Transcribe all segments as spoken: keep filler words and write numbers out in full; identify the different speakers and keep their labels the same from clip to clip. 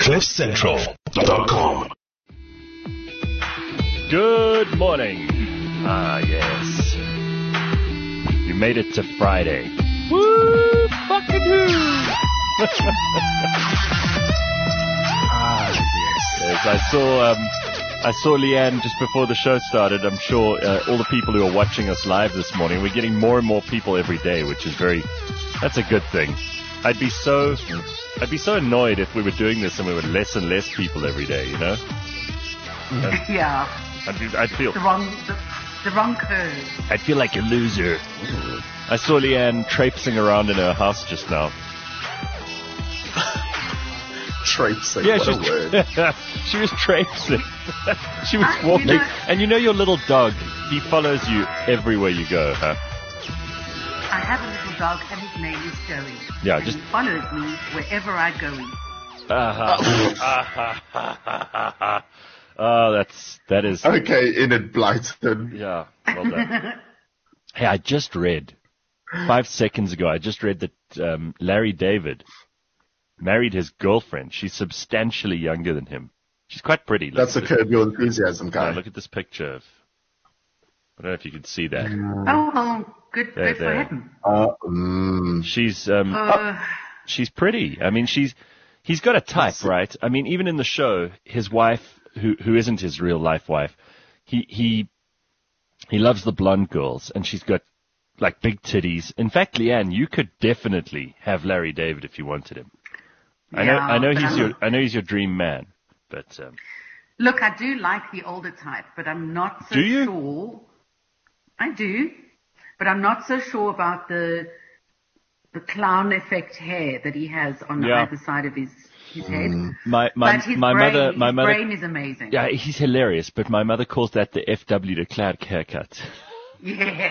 Speaker 1: cliff central dot com.
Speaker 2: Good morning. Ah, yes. You made it to Friday. Woo! Fucking woo!
Speaker 3: Ah, yes.
Speaker 2: Yes, I saw, um, I saw Leanne just before the show started. I'm sure uh, all the people who are watching us live this morning, we're getting more and more people every day, which is very, that's a good thing. I'd be so, I'd be so annoyed if we were doing this and we were less and less people every day, you know? And
Speaker 4: Yeah.
Speaker 2: I'd, be, I'd feel,
Speaker 4: The wrong, the, the wrong curve.
Speaker 2: I'd feel like a loser. I saw Leanne traipsing around in her house just now.
Speaker 3: Traipsing,
Speaker 2: Yeah,
Speaker 3: what
Speaker 2: she
Speaker 3: a word.
Speaker 2: was, she was traipsing. She was
Speaker 4: Ah, you
Speaker 2: walking.
Speaker 4: know-
Speaker 2: And you know your little dog, he follows you everywhere you go, huh?
Speaker 4: I have a little dog and his name is Joey.
Speaker 2: Yeah,
Speaker 4: and
Speaker 2: just-
Speaker 4: he follows me wherever I go.
Speaker 2: Uh-huh. Oh, that's, that is,
Speaker 3: Okay, in it, Blyton.
Speaker 2: yeah, well done. Hey, I just read, five seconds ago, I just read that um, Larry David married his girlfriend. She's substantially younger than him. She's quite pretty. Look
Speaker 3: That's a
Speaker 2: at this-
Speaker 3: Curb Your Enthusiasm guy.
Speaker 2: Yeah, look at this picture of, I don't know if you can see that.
Speaker 4: Oh, well, good,
Speaker 2: There,
Speaker 4: good for
Speaker 2: there.
Speaker 4: him.
Speaker 3: Uh, mm,
Speaker 2: She's, um,
Speaker 4: Uh,
Speaker 2: she's pretty. I mean, she's, he's got a type, right? I mean, even in the show, his wife, who, who isn't his real life wife, he, he, he loves the blonde girls, and she's got, like, big titties. In fact, Leanne, you could definitely have Larry David if you wanted him. I know,
Speaker 4: Yeah,
Speaker 2: I know
Speaker 4: but
Speaker 2: he's
Speaker 4: I'm-
Speaker 2: your, I know he's your dream man, but, um,
Speaker 4: Look, I do like the older type, but I'm not so
Speaker 2: Do you?
Speaker 4: sure. I do, but I'm not so sure about the the clown effect hair that he has on
Speaker 2: Yeah.
Speaker 4: either side of his his head.
Speaker 2: my, my,
Speaker 4: but his
Speaker 2: my
Speaker 4: brain,
Speaker 2: mother, my
Speaker 4: his
Speaker 2: mother,
Speaker 4: brain is amazing.
Speaker 2: yeah, he's hilarious, but my mother calls that the F W de Klerk haircut.
Speaker 4: Yeah.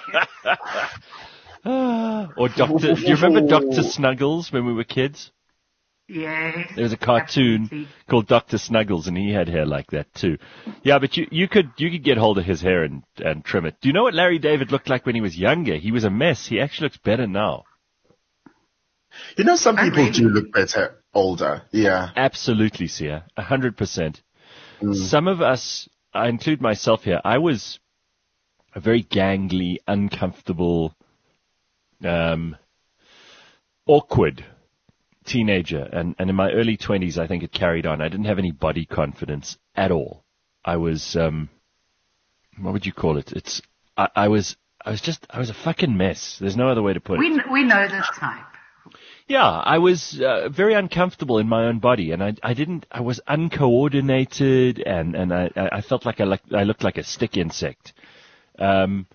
Speaker 2: Or Doctor, do you remember Doctor Snuggles when we were kids?
Speaker 4: Yes.
Speaker 2: There was a cartoon
Speaker 4: absolutely.
Speaker 2: called Doctor Snuggles, and he had hair like that too. Yeah, but you, you could you could get hold of his hair and, and trim it. Do you know what Larry David looked like when he was younger? He was a mess. He actually looks better now.
Speaker 3: you know, some people
Speaker 4: Okay.
Speaker 3: do look better older. Yeah.
Speaker 2: Absolutely, Sia. A hundred percent. Some of us, I include myself here, I was a very gangly, uncomfortable, um, awkward teenager, and, and in my early twenties, I think it carried on. I didn't have any body confidence at all. I was, um, what would you call it? It's, I, I was, I was just, I was a fucking mess. There's no other way to put it.
Speaker 4: We we know this type.
Speaker 2: Yeah, I was uh, very uncomfortable in my own body, and I, I didn't, I was uncoordinated, and, and I, I felt like I, like I looked like a stick insect. Um,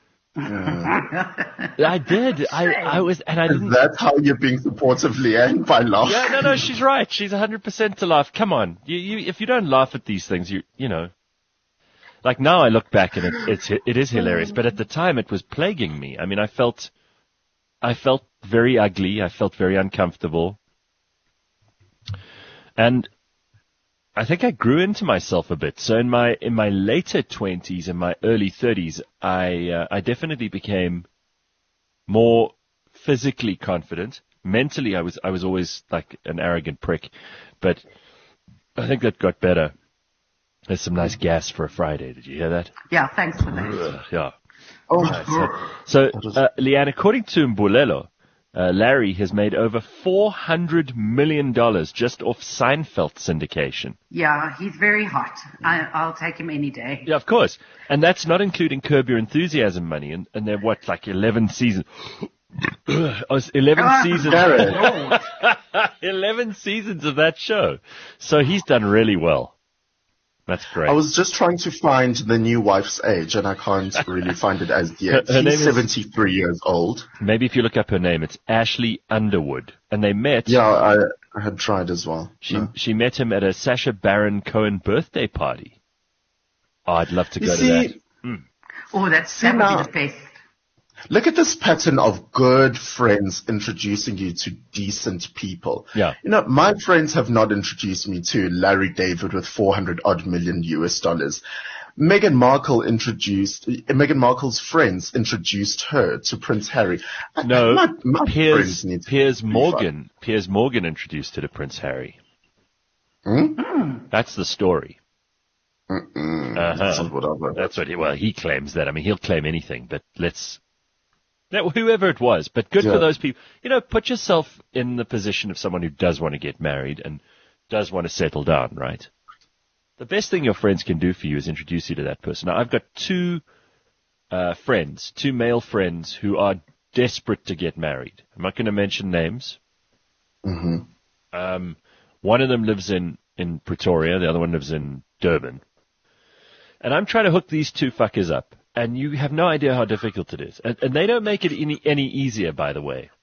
Speaker 2: I did. I, I was, and I
Speaker 3: Is
Speaker 2: didn't.
Speaker 3: that how you're being supportive, Leanne, by laughing?
Speaker 2: Yeah, no, no, she's right. She's a hundred percent to laugh. Come on, you, you, if you don't laugh at these things, you, you know, like now I look back and it, it's, it is hilarious, but at the time it was plaguing me. I mean, I felt, I felt very ugly. I felt very uncomfortable, and I think I grew into myself a bit. So in my in my later twenties and my early thirties, I uh, I definitely became more physically confident. Mentally, I was I was always like an arrogant prick, but I think that got better. There's some nice gas for a Friday. Did you hear that?
Speaker 4: Yeah, thanks for that.
Speaker 2: Ugh, yeah.
Speaker 3: Oh,
Speaker 2: Nice. So, so uh, Leanne, according to Mbulelo, uh, Larry has made over four hundred million dollars just off Seinfeld syndication.
Speaker 4: Yeah, he's very hot. I, I'll take him any day.
Speaker 2: Yeah, of course. And that's not including Curb Your Enthusiasm money. And, and they're what, like eleven seasons? Oh, eleven
Speaker 4: Ah,
Speaker 2: seasons. eleven seasons of that show. So he's done really well. That's great.
Speaker 3: I was just trying to find the new wife's age, and I can't really find it as yet.
Speaker 2: Her- her name
Speaker 3: She's
Speaker 2: is-
Speaker 3: seventy-three years old.
Speaker 2: Maybe if you look up her name, it's Ashley Underwood. And they met.
Speaker 3: Yeah, I, I had tried as well.
Speaker 2: She
Speaker 3: No.
Speaker 2: she met him at a Sacha Baron Cohen birthday party. Oh, I'd love to
Speaker 3: You
Speaker 2: go
Speaker 3: see,
Speaker 2: to that.
Speaker 4: Oh, that's
Speaker 3: See
Speaker 4: that would
Speaker 3: now-
Speaker 4: be the best.
Speaker 3: Look at this pattern of good friends introducing you to decent people.
Speaker 2: Yeah.
Speaker 3: You know, my friends have not introduced me to Larry David with four hundred odd million U S dollars. Meghan Markle introduced, Meghan Markle's friends introduced her to Prince Harry. I-
Speaker 2: No,
Speaker 3: my, my
Speaker 2: Piers,
Speaker 3: friends need to
Speaker 2: Piers
Speaker 3: be
Speaker 2: Morgan. Piers Morgan introduced her to Prince Harry.
Speaker 3: fun.
Speaker 2: That's the story.
Speaker 3: Mm-mm,
Speaker 2: Uh-huh.
Speaker 3: That's not what I've heard.
Speaker 2: That's what he, well, he claims that. I mean, he'll claim anything, but let's, that, whoever it was, but good
Speaker 3: Yeah.
Speaker 2: for those people. You know, put yourself in the position of someone who does want to get married and does want to settle down, right? The best thing your friends can do for you is introduce you to that person. Now, I've got two uh, friends, two male friends who are desperate to get married. I'm not going to mention names.
Speaker 3: Mm-hmm.
Speaker 2: Um, one of them lives in, in Pretoria, the other one lives in Durban. And I'm trying to hook these two fuckers up, and you have no idea how difficult it is. And, and they don't make it any, any easier, by the way.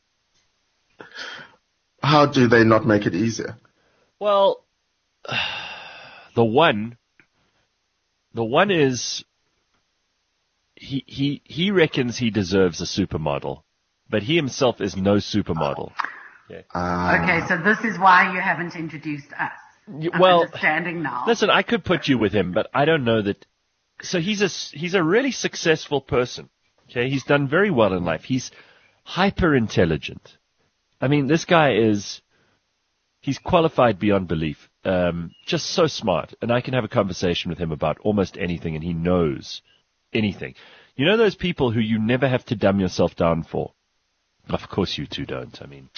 Speaker 3: How do they not make it easier?
Speaker 2: Well, the one, the one is, he, he, he reckons he deserves a supermodel, but he himself is no supermodel. Okay.
Speaker 3: Uh,
Speaker 4: Okay, so this is why you haven't introduced us.
Speaker 2: Y-
Speaker 4: I'm
Speaker 2: well,
Speaker 4: understanding now.
Speaker 2: Listen, I could put you with him, but I don't know that. So he's a, he's a really successful person. Okay. He's done very well in life. He's hyper intelligent. I mean, this guy is, he's qualified beyond belief. Um, just so smart. And I can have a conversation with him about almost anything, and he knows anything. You know those people who you never have to dumb yourself down for? Of course you two don't. I mean.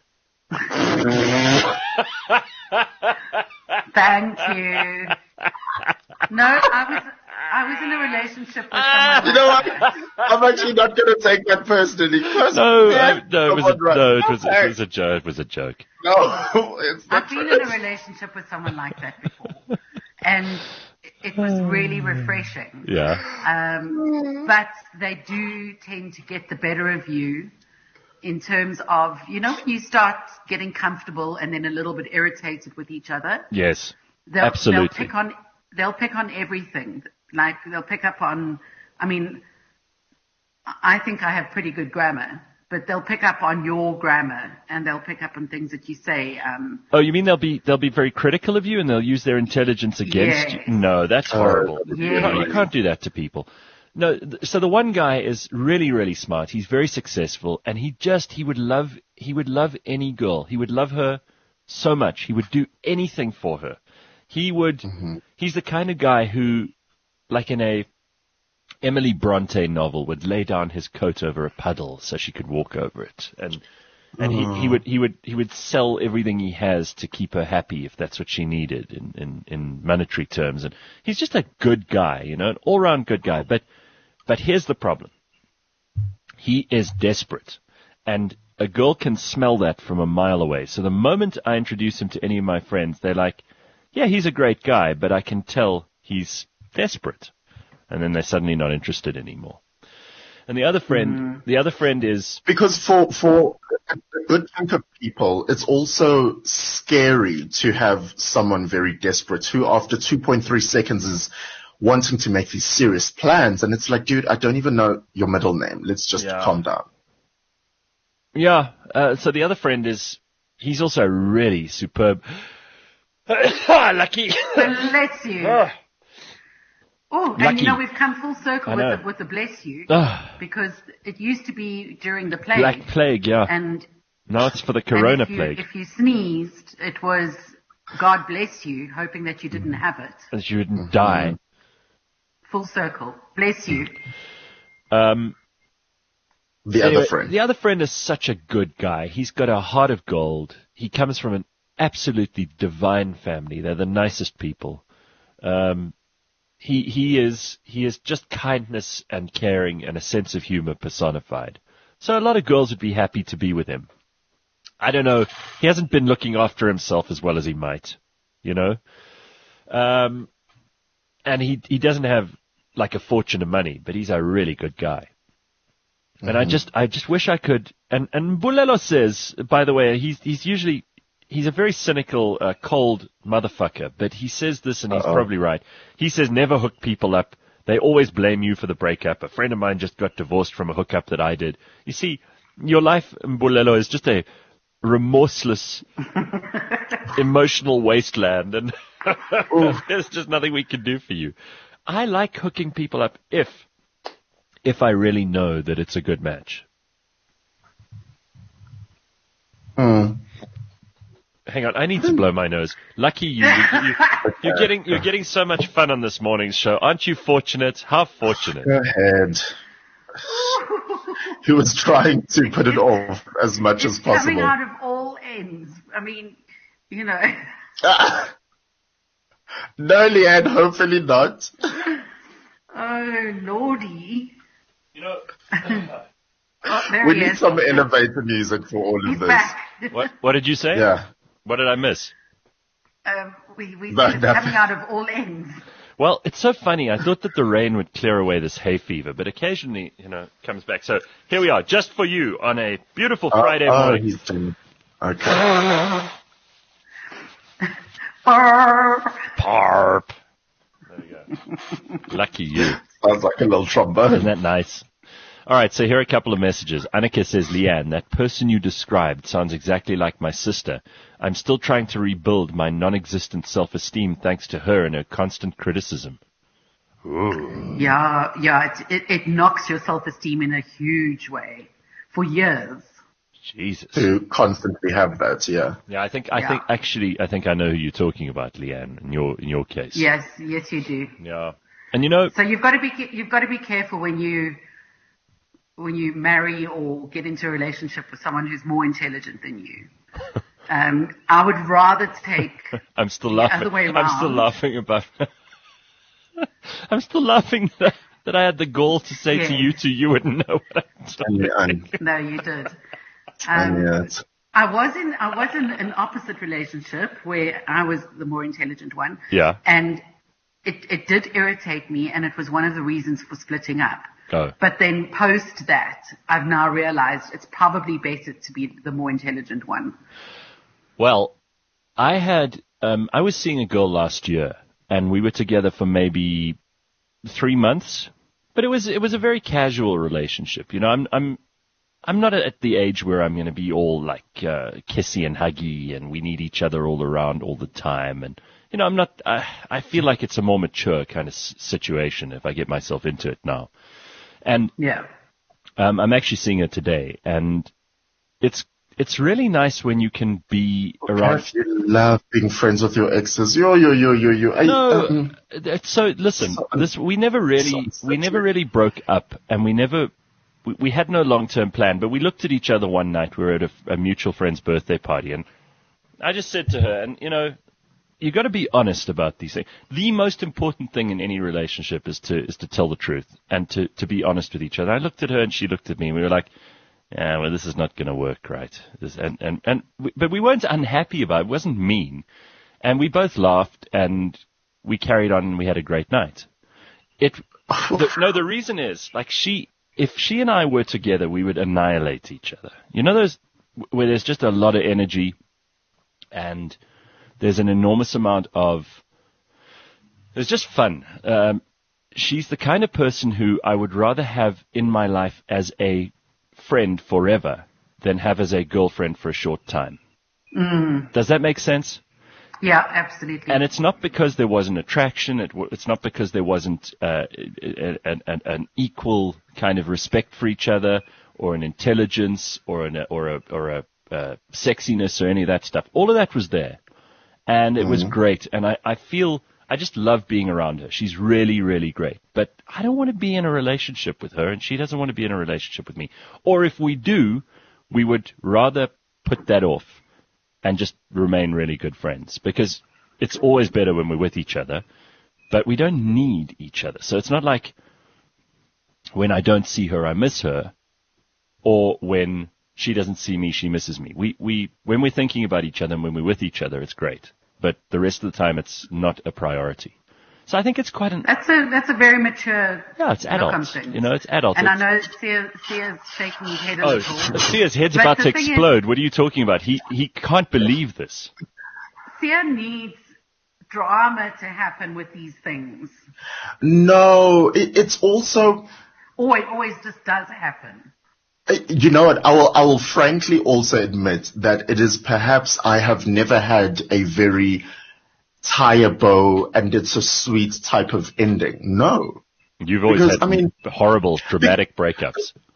Speaker 4: Thank you. No, I was I was in a relationship with someone.
Speaker 3: You know what? I'm actually not going to take that personally. Personally,
Speaker 2: No,
Speaker 3: yeah,
Speaker 2: I, no, it was a,
Speaker 3: someone right.
Speaker 2: no, it was,
Speaker 3: Okay.
Speaker 2: it was a joke. It was a joke.
Speaker 3: No, it's not
Speaker 4: I've been
Speaker 3: true.
Speaker 4: in a relationship with someone like that before, and it was really refreshing.
Speaker 2: Yeah.
Speaker 4: Um, but they do tend to get the better of you in terms of, you know, when you start getting comfortable and then a little bit irritated with each other.
Speaker 2: Yes.
Speaker 4: They'll,
Speaker 2: Absolutely.
Speaker 4: They'll pick on, they'll pick on everything. Like, they'll pick up on, I mean, I think I have pretty good grammar, but they'll pick up on your grammar and they'll pick up on things that you say. Um,
Speaker 2: Oh, you mean they'll be they'll be very critical of you and they'll use their intelligence against
Speaker 4: Yes.
Speaker 2: you? No, that's horrible.
Speaker 3: Uh,
Speaker 2: You, can't, you
Speaker 4: yes.
Speaker 2: can't do that to people. No, th- so the one guy is really, really smart. He's very successful, and he just he would love he would love any girl. He would love her so much. He would do anything for her. He would.
Speaker 3: Mm-hmm.
Speaker 2: He's the kind of guy who, like in a Emily Bronte novel, would lay down his coat over a puddle so she could walk over it, and and he, he would he would he would sell everything he has to keep her happy if that's what she needed in, in, in monetary terms. And he's just a good guy, you know, an all round good guy. But but here's the problem. He is desperate, and a girl can smell that from a mile away. So the moment I introduce him to any of my friends, they're like, yeah, he's a great guy, but I can tell he's desperate. And then they're suddenly not interested anymore. And the other friend,
Speaker 3: Mm.
Speaker 2: the other friend is,
Speaker 3: Because for, for a good chunk of people, it's also scary to have someone very desperate who after two point three seconds is wanting to make these serious plans. And it's like, dude, I don't even know your middle name. Let's just
Speaker 2: Yeah.
Speaker 3: calm down.
Speaker 2: yeah, uh, so the other friend is, he's also really superb. Lucky.
Speaker 4: bless you.
Speaker 2: Ah.
Speaker 4: Oh, and
Speaker 2: Lucky.
Speaker 4: you know, we've come full circle
Speaker 2: I
Speaker 4: with
Speaker 2: know.
Speaker 4: the, with the bless you,
Speaker 2: Ah,
Speaker 4: because it used to be during the plague.
Speaker 2: Black Plague, yeah.
Speaker 4: And
Speaker 2: Now it's for the
Speaker 4: and
Speaker 2: Corona
Speaker 4: if you,
Speaker 2: Plague.
Speaker 4: If you sneezed, it was God bless you, hoping that you didn't have it.
Speaker 2: That you wouldn't die.
Speaker 4: Full circle. Bless you.
Speaker 2: Um,
Speaker 3: The
Speaker 2: anyway,
Speaker 3: other friend.
Speaker 2: The other friend is such a good guy. He's got a heart of gold. He comes from an absolutely divine family. They're the nicest people. Um, he he is he is just kindness and caring and a sense of humor personified. So a lot of girls would be happy to be with him. I don't know. He hasn't been looking after himself as well as he might, you know. Um, and he he doesn't have like a fortune of money, but he's a really good guy. And I just, I just wish I could. And and Bulelo says, by the way, he's he's usually he's a very cynical, uh, cold motherfucker. But he says this, and he's
Speaker 3: Uh-oh.
Speaker 2: probably right. He says never hook people up. They always blame you for the breakup. A friend of mine just got divorced from a hookup that I did. You see, your life, Bulelo, is just a remorseless, emotional wasteland, and there's just nothing we can do for you. I like hooking people up if. If I really know that it's a good match.
Speaker 3: Mm.
Speaker 2: hang on, I need to blow my nose. Lucky you. you, you you're getting you're getting so much fun on this morning's show. Aren't you fortunate? How fortunate.
Speaker 3: Go ahead. He was trying to put it off as much
Speaker 4: it's
Speaker 3: as possible.
Speaker 4: Coming out of all ends. I mean, you know.
Speaker 3: No, Leanne, hopefully not.
Speaker 4: Oh, Lordy.
Speaker 2: You know,
Speaker 4: Oh, there
Speaker 3: We
Speaker 4: he
Speaker 3: need
Speaker 4: is.
Speaker 3: some elevator music for all of
Speaker 4: He's
Speaker 3: this.
Speaker 4: back.
Speaker 2: what what did you say?
Speaker 3: Yeah.
Speaker 2: What did I miss?
Speaker 4: Um, we we
Speaker 3: No,
Speaker 4: said it's
Speaker 3: nothing.
Speaker 4: coming out of all ends.
Speaker 2: Well, it's so funny. I thought that the rain would clear away this hay fever, but occasionally, you know, it comes back. So here we are, just for you on a beautiful Friday
Speaker 3: oh,
Speaker 2: morning.
Speaker 3: he's doing okay.
Speaker 4: Brrr.
Speaker 2: Parp. There you go. Lucky you.
Speaker 3: Sounds like a little trombone.
Speaker 2: Isn't that nice? All right, so here are a couple of messages. Annika says, Leanne, that person you described sounds exactly like my sister. I'm still trying to rebuild my non-existent self-esteem thanks to her and her constant criticism. Ooh.
Speaker 4: Yeah, yeah, it, it, it knocks your self-esteem in a huge way for years.
Speaker 2: Jesus.
Speaker 3: To constantly have that, yeah.
Speaker 2: Yeah, I think, I
Speaker 4: Yeah.
Speaker 2: think, actually, I think I know who you're talking about, Leanne, in your, in your case.
Speaker 4: Yes, yes, you do.
Speaker 2: Yeah. And you know,
Speaker 4: So you've got to be you've got to be careful when you when you marry or get into a relationship with someone who's more intelligent than you. Um, I would rather take
Speaker 2: I'm still
Speaker 4: the
Speaker 2: laughing.
Speaker 4: other way
Speaker 2: I'm still
Speaker 4: around.
Speaker 2: laughing about, I'm still laughing that, that I had the gall to say
Speaker 4: Yes.
Speaker 2: to you two, you wouldn't know what I'm
Speaker 3: And,
Speaker 2: doing.
Speaker 3: and,
Speaker 4: No, you did.
Speaker 3: and
Speaker 4: Um,
Speaker 3: yeah, it's-
Speaker 4: I was in I was in an opposite relationship where I was the more intelligent one.
Speaker 2: Yeah.
Speaker 4: And it it did irritate me, and it was one of the reasons for splitting up.
Speaker 2: Oh.
Speaker 4: But then post that, I've now realized it's probably better to be the more intelligent one.
Speaker 2: Well, I had, um, I was seeing a girl last year, and we were together for maybe three months, but it was, it was a very casual relationship. You know, I'm, I'm, I'm not at the age where I'm going to be all like, uh, kissy and huggy and we need each other all around all the time. And, you know, I'm not, I, I feel like it's a more mature kind of s- situation if I get myself into it now. And
Speaker 4: Yeah.
Speaker 2: um, I'm actually seeing her today, and it's it's really nice when you can be around.
Speaker 3: Gareth, you love being friends with your exes. Yo, yo, yo, yo, yo. I,
Speaker 2: No,
Speaker 3: um,
Speaker 2: it's so listen,
Speaker 3: so-
Speaker 2: this we never really
Speaker 3: so-
Speaker 2: we never really broke up, and we never we, we had no long term plan. But we looked at each other one night. We were at a, a mutual friend's birthday party, and I just said to her, and you know, you got to be honest about these things. The most important thing in any relationship is to is to tell the truth and to to be honest with each other. I looked at her and she looked at me, and we were like, yeah, well, this is not going to work, right? This, and and and we, but we weren't unhappy about it. It wasn't mean, and we both laughed and we carried on and we had a great night. It the, no, the reason is like she, if she and I were together, we would annihilate each other. You know, those where there's just a lot of energy and there's an enormous amount of, it's just fun. Um, she's the kind of person who I would rather have in my life as a friend forever than have as a girlfriend for a short time.
Speaker 4: Mm.
Speaker 2: Does that make sense?
Speaker 4: Yeah, absolutely.
Speaker 2: And it's not because there wasn't attraction. It, w- it's not because there wasn't uh, an, an, an equal kind of respect for each other, or an intelligence, or an or a or a uh, sexiness, or any of that stuff. All of that was there, and it was great. And I, I feel I just love being around her. She's really, really great. But I don't want to be in a relationship with her, and she doesn't want to be in a relationship with me. Or if we do, we would rather put that off and just remain really good friends, because it's always better when we're with each other, but we don't need each other. So it's not like when I don't see her, I miss her, or when she doesn't see me, she misses me. We, we, when we're thinking about each other and when we're with each other, it's great, but the rest of the time it's not a priority. So I think it's quite an,
Speaker 4: That's a that's a very mature.
Speaker 2: yeah, it's
Speaker 4: look on
Speaker 2: adult.
Speaker 4: things.
Speaker 2: You know, it's adult.
Speaker 4: And I
Speaker 2: It's-
Speaker 4: know Sia, Sia's shaking his head a
Speaker 2: Oh,
Speaker 4: little.
Speaker 2: Sia's head's
Speaker 4: But
Speaker 2: about
Speaker 4: the
Speaker 2: to
Speaker 4: thing is-
Speaker 2: explode. What are you talking about? He, he can't believe this.
Speaker 4: Sia needs drama to happen with these things.
Speaker 3: no, it, it's also,
Speaker 4: Or it always just does happen.
Speaker 3: uh, you know what, I will, I will frankly also admit that it is perhaps I have never had a very tie a bow and it's a sweet type of ending. No.
Speaker 2: You've always
Speaker 3: Because,
Speaker 2: had
Speaker 3: I mean-
Speaker 2: horrible, dramatic breakups.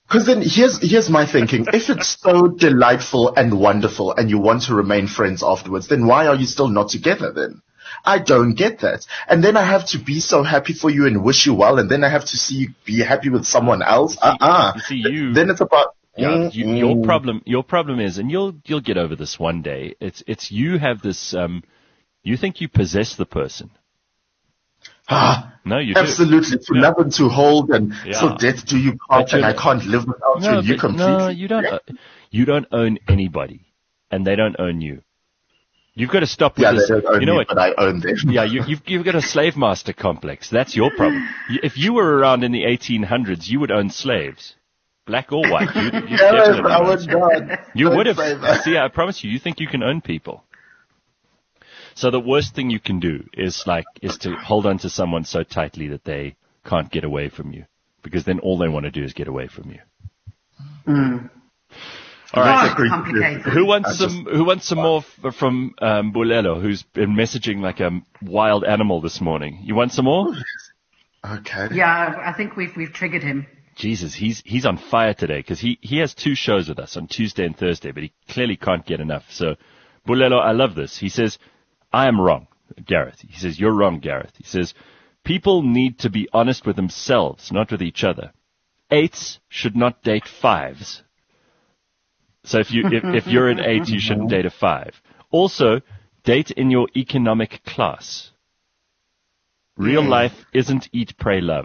Speaker 3: Because then here's here's my thinking. If it's so delightful and wonderful and you want to remain friends afterwards, then why are you still not together then? I don't get that. And then I have to be so happy for you and wish you well, and then I have to see you be happy with someone else. Uh-uh.
Speaker 2: You see, you,
Speaker 3: then it's about
Speaker 2: yeah, you, your problem. Your problem is, and you'll you'll get over this one day. It's it's you have this. Um, you think you possess the person.
Speaker 3: Ah,
Speaker 2: no, you
Speaker 3: absolutely.
Speaker 2: do.
Speaker 3: To
Speaker 2: yeah.
Speaker 3: love and to hold, and
Speaker 2: yeah.
Speaker 3: so death do you part, and I can't live without
Speaker 2: no,
Speaker 3: you. And you
Speaker 2: but,
Speaker 3: completely.
Speaker 2: No, you don't.
Speaker 3: Yeah.
Speaker 2: Uh, you don't own anybody, and they don't own you. You've got to stop with
Speaker 3: yeah,
Speaker 2: this.
Speaker 3: They don't own
Speaker 2: you know
Speaker 3: me,
Speaker 2: what?
Speaker 3: But I own them.
Speaker 2: yeah, you, you've you've got a slave master complex. That's your problem. If you were around in the eighteen hundreds, you would own slaves, black or white. You, you
Speaker 3: yes,
Speaker 2: definitely
Speaker 3: I
Speaker 2: would.
Speaker 3: would not.
Speaker 2: You
Speaker 3: Don't
Speaker 2: would have.
Speaker 3: say that.
Speaker 2: See, I promise you, you think you can own people. So the worst thing you can do is like is to hold on to someone so tightly that they can't get away from you, because then all they want to do is get away from you.
Speaker 4: Mm.
Speaker 2: All right.
Speaker 4: Oh, complicated.
Speaker 2: Who wants
Speaker 3: I
Speaker 2: some? Who wants some more f- from um, Bulelo, who's been messaging like a wild animal this morning? You want some more?
Speaker 3: Okay.
Speaker 4: Yeah, I think we've we've triggered him.
Speaker 2: Jesus, he's he's on fire today because he he has two shows with us on Tuesday and Thursday, but he clearly can't get enough. So, Bulelo, I love this. He says, "I am wrong, Gareth." He says, "You're wrong, Gareth." He says, "People need to be honest with themselves, not with each other. Eights should not date fives." So if you if, if you're an eight, you shouldn't date a five. Also, date in your economic class. Real life isn't eat, pray, love.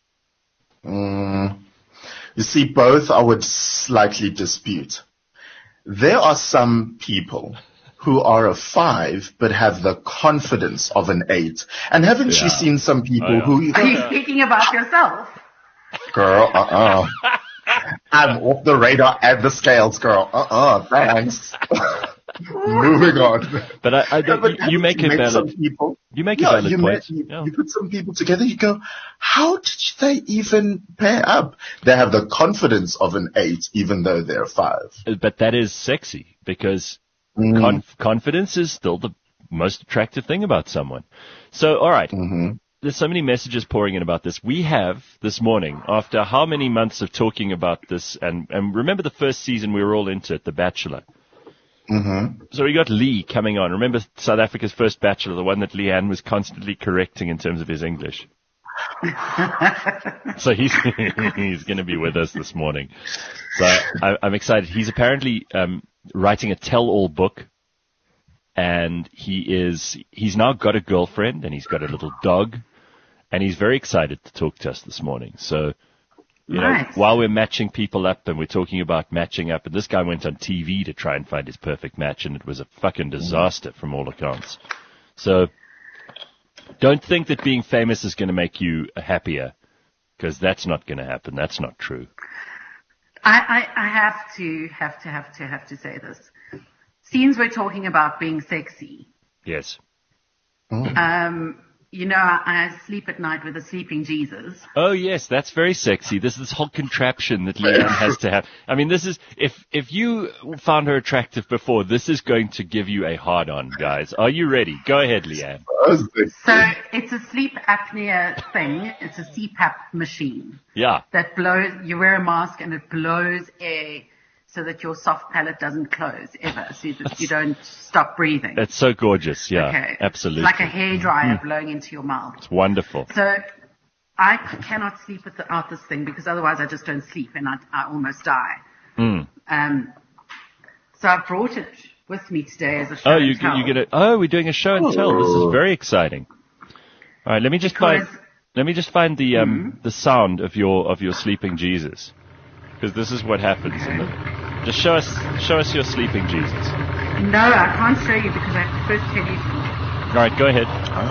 Speaker 3: Mm. You see, both I would slightly dispute. There are some people who are a five but have the confidence of an eight. And haven't
Speaker 2: Yeah.
Speaker 3: you seen some people
Speaker 2: Oh, yeah.
Speaker 3: who...
Speaker 4: Are you speaking about yourself?
Speaker 3: Girl, uh-uh. I'm off the radar and the scales, girl. Uh-uh, thanks. Moving on.
Speaker 2: But I, I
Speaker 3: Yeah,
Speaker 2: you,
Speaker 3: but
Speaker 2: you make a
Speaker 3: met some
Speaker 2: valid
Speaker 3: people.
Speaker 2: you make
Speaker 3: Yeah,
Speaker 2: a valid
Speaker 3: you,
Speaker 2: point.
Speaker 3: met, you,
Speaker 2: Yeah.
Speaker 3: you put some people together, you go, how did they even pair up? They have the confidence of an eight, even though they're five.
Speaker 2: But that is sexy because
Speaker 3: Mm.
Speaker 2: conf- confidence is still the most attractive thing about someone. So, all right.
Speaker 3: Mm-hmm.
Speaker 2: There's so many messages pouring in about this. We have this morning, after how many months of talking about this, and, and remember the first season we were all into it, The Bachelor.
Speaker 3: Mm-hmm.
Speaker 2: So we got Lee coming on. Remember South Africa's first Bachelor, the one that Leanne was constantly correcting in terms of his English. So he's he's going to be with us this morning. So I, I'm excited. He's apparently um, writing a tell-all book, and he is he's now got a girlfriend, and he's got a little dog, and he's very excited to talk to us this morning. So, you know,
Speaker 4: Nice.
Speaker 2: while we're matching people up and we're talking about matching up, and this guy went on T V to try and find his perfect match, and it was a fucking disaster from all accounts. So don't think that being famous is going to make you happier, because that's not going to happen. That's not true.
Speaker 4: I, I, I have to, have to, have to, have to say this. Since we're talking about being sexy,
Speaker 2: Yes.
Speaker 4: um, you know, I, I sleep at night with a sleeping Jesus.
Speaker 2: Oh yes, that's very sexy. This is this whole contraption that Leanne has to have. I mean, this is if if you found her attractive before, this is going to give you a hard on, guys. Are you ready? Go ahead, Leanne.
Speaker 4: So it's a sleep apnea thing. It's a C PAP machine
Speaker 2: Yeah.
Speaker 4: that blows, you wear a mask and it blows air so that your soft palate doesn't close ever, so that you don't stop breathing.
Speaker 2: That's so gorgeous. Yeah,
Speaker 4: Okay.
Speaker 2: absolutely.
Speaker 4: It's like a hairdryer blowing into your mouth.
Speaker 2: It's wonderful.
Speaker 4: So I cannot sleep without this thing because otherwise I just don't sleep and I, I almost die.
Speaker 2: Mm.
Speaker 4: Um, so I brought it with me today as a show
Speaker 2: Oh,
Speaker 4: and
Speaker 2: you
Speaker 4: tell.
Speaker 2: you get it. Oh, we're doing a show and tell. This is very exciting. All right, let me just
Speaker 4: Because-
Speaker 2: find let me just find the um the sound of your of your sleeping Jesus, because this is what happens. In the, just show us show us your sleeping Jesus.
Speaker 4: No, I can't show you because I have to first tell you.
Speaker 2: All right, go ahead.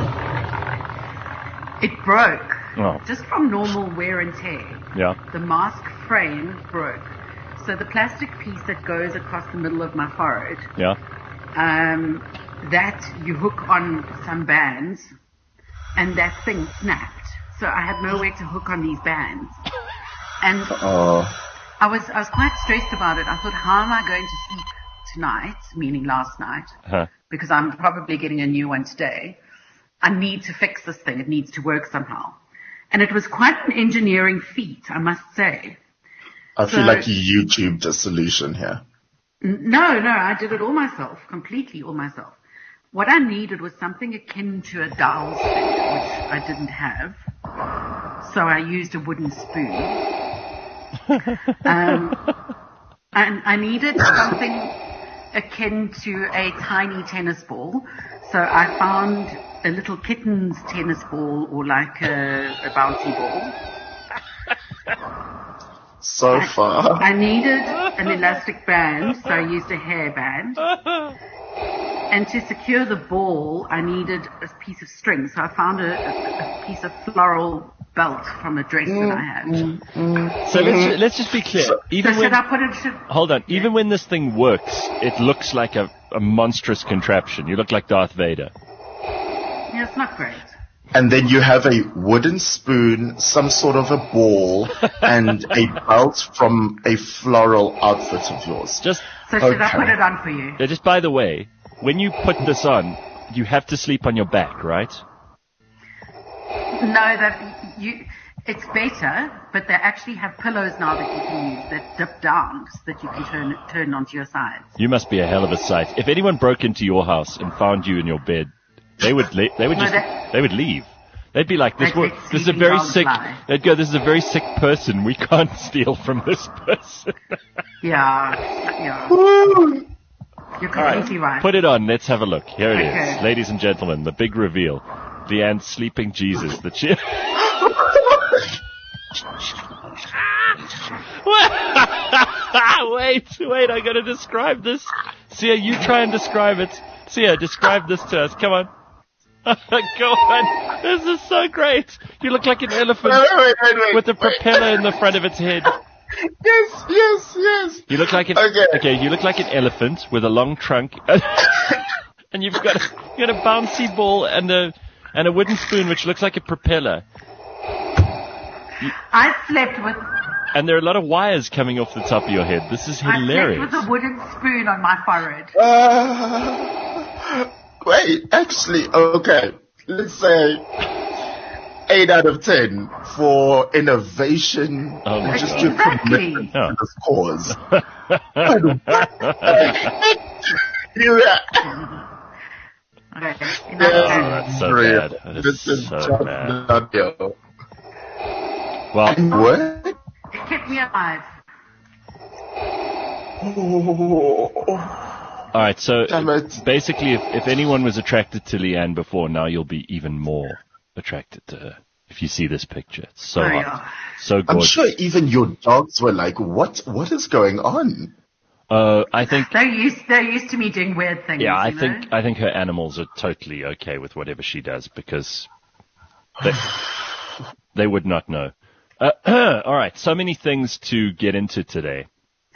Speaker 4: It broke.
Speaker 2: Oh,
Speaker 4: Just from normal wear and tear.
Speaker 2: yeah.
Speaker 4: The mask frame broke. So the plastic piece that goes across the middle of my forehead,
Speaker 2: Yeah.
Speaker 4: um, that you hook on some bands, and that thing snapped. So I had nowhere to hook on these bands. And
Speaker 3: Oh.
Speaker 4: I was I was quite stressed about it. I thought, how am I going to sleep tonight, meaning last night,
Speaker 2: Huh.
Speaker 4: because I'm probably getting a new one today. I need to fix this thing. It needs to work somehow. And it was quite an engineering feat, I must say.
Speaker 3: I feel
Speaker 4: So-
Speaker 3: like you YouTubed a solution here.
Speaker 4: N- No, no, I did it all myself, completely all myself. What I needed was something akin to a dowel stick, which I didn't have. So I used a wooden spoon. Um, and I needed something akin to a tiny tennis ball. So I found a little kitten's tennis ball or like a, a bouncy ball.
Speaker 3: So far.
Speaker 4: I needed an elastic band, so I used a hair band. And to secure the ball, I needed a piece of string. So I found a, a, a piece of floral belt from a dress that I had.
Speaker 2: So let's, let's just be clear.
Speaker 4: So
Speaker 2: Even
Speaker 4: should
Speaker 2: when,
Speaker 4: I put it? Should,
Speaker 2: hold on. Even when this thing works, it looks like a, a monstrous contraption. You look like Darth Vader.
Speaker 4: yeah, it's not great.
Speaker 3: And then you have a wooden spoon, some sort of a ball, and a belt from a floral outfit of yours.
Speaker 2: Just,
Speaker 4: So should I
Speaker 3: Okay.
Speaker 4: put it on for you?
Speaker 2: uh, just by the way, when you put this on, you have to sleep on your back, right?
Speaker 4: No, that you. It's better, but they actually have pillows now that you can use that dip down so that you can turn turn onto your sides.
Speaker 2: You must be a hell of a sight. If anyone broke into your house and found you in your bed, they would le- they would
Speaker 4: No,
Speaker 2: just
Speaker 4: that-
Speaker 2: they would leave. They'd be like, this,
Speaker 4: They'd
Speaker 2: wo-
Speaker 4: let
Speaker 2: this is a
Speaker 4: sleeping
Speaker 2: very
Speaker 4: dogs
Speaker 2: sick.
Speaker 4: lie.
Speaker 2: They'd go, this is a very sick person. We can't steal from this person.
Speaker 4: Yeah, yeah. You're
Speaker 2: All
Speaker 4: completely right.
Speaker 2: Put it on. Let's have a look. Here it is,
Speaker 4: Okay.
Speaker 2: ladies and gentlemen. The big reveal. Leanne's sleeping Jesus. The chi- wait, wait, I gotta describe this. Sia, you try and describe it. Sia, describe this to us. Come on. Go on. This is so great. You look like an elephant
Speaker 3: Wait, wait, wait, wait,
Speaker 2: with a
Speaker 3: wait.
Speaker 2: propeller in the front of its head.
Speaker 3: Yes, yes, yes.
Speaker 2: You look like an
Speaker 3: Okay.
Speaker 2: okay. You look like an elephant with a long trunk, and you've got a, you got a bouncy ball and a and a wooden spoon which looks like a propeller.
Speaker 4: I slept with
Speaker 2: And there are a lot of wires coming off the top of your head. This is
Speaker 4: I
Speaker 2: hilarious.
Speaker 4: slept with a wooden spoon on my forehead.
Speaker 3: Uh, wait, actually, okay. Let's say eight out of ten for innovation,
Speaker 2: Oh, my
Speaker 3: just
Speaker 2: God.
Speaker 3: your
Speaker 4: Exactly.
Speaker 3: commitment
Speaker 2: Yeah.
Speaker 3: to this cause. But what? Yeah.
Speaker 4: Okay, enough
Speaker 2: Oh,
Speaker 4: said.
Speaker 2: that's so
Speaker 3: Real.
Speaker 2: bad. That is
Speaker 3: This is
Speaker 2: so
Speaker 3: just
Speaker 2: bad.
Speaker 3: not real.
Speaker 2: Well,
Speaker 3: What?
Speaker 4: It kept me alive.
Speaker 3: Oh.
Speaker 2: all right. So
Speaker 3: Damn it.
Speaker 2: basically, if if anyone was attracted to Leanne before, now you'll be even more attracted to her if you see this picture. It's so
Speaker 4: Oh,
Speaker 2: hot,
Speaker 4: yeah.
Speaker 2: so
Speaker 3: I'm
Speaker 2: gorgeous.
Speaker 3: sure even your dogs were like, what, what is going on?
Speaker 2: Uh, I think.
Speaker 4: They're used, they're used to me doing weird things.
Speaker 2: Yeah, I
Speaker 4: you know?
Speaker 2: think I think her animals are totally okay with whatever she does because they, they would not know. Uh, all right, so many things to get into today.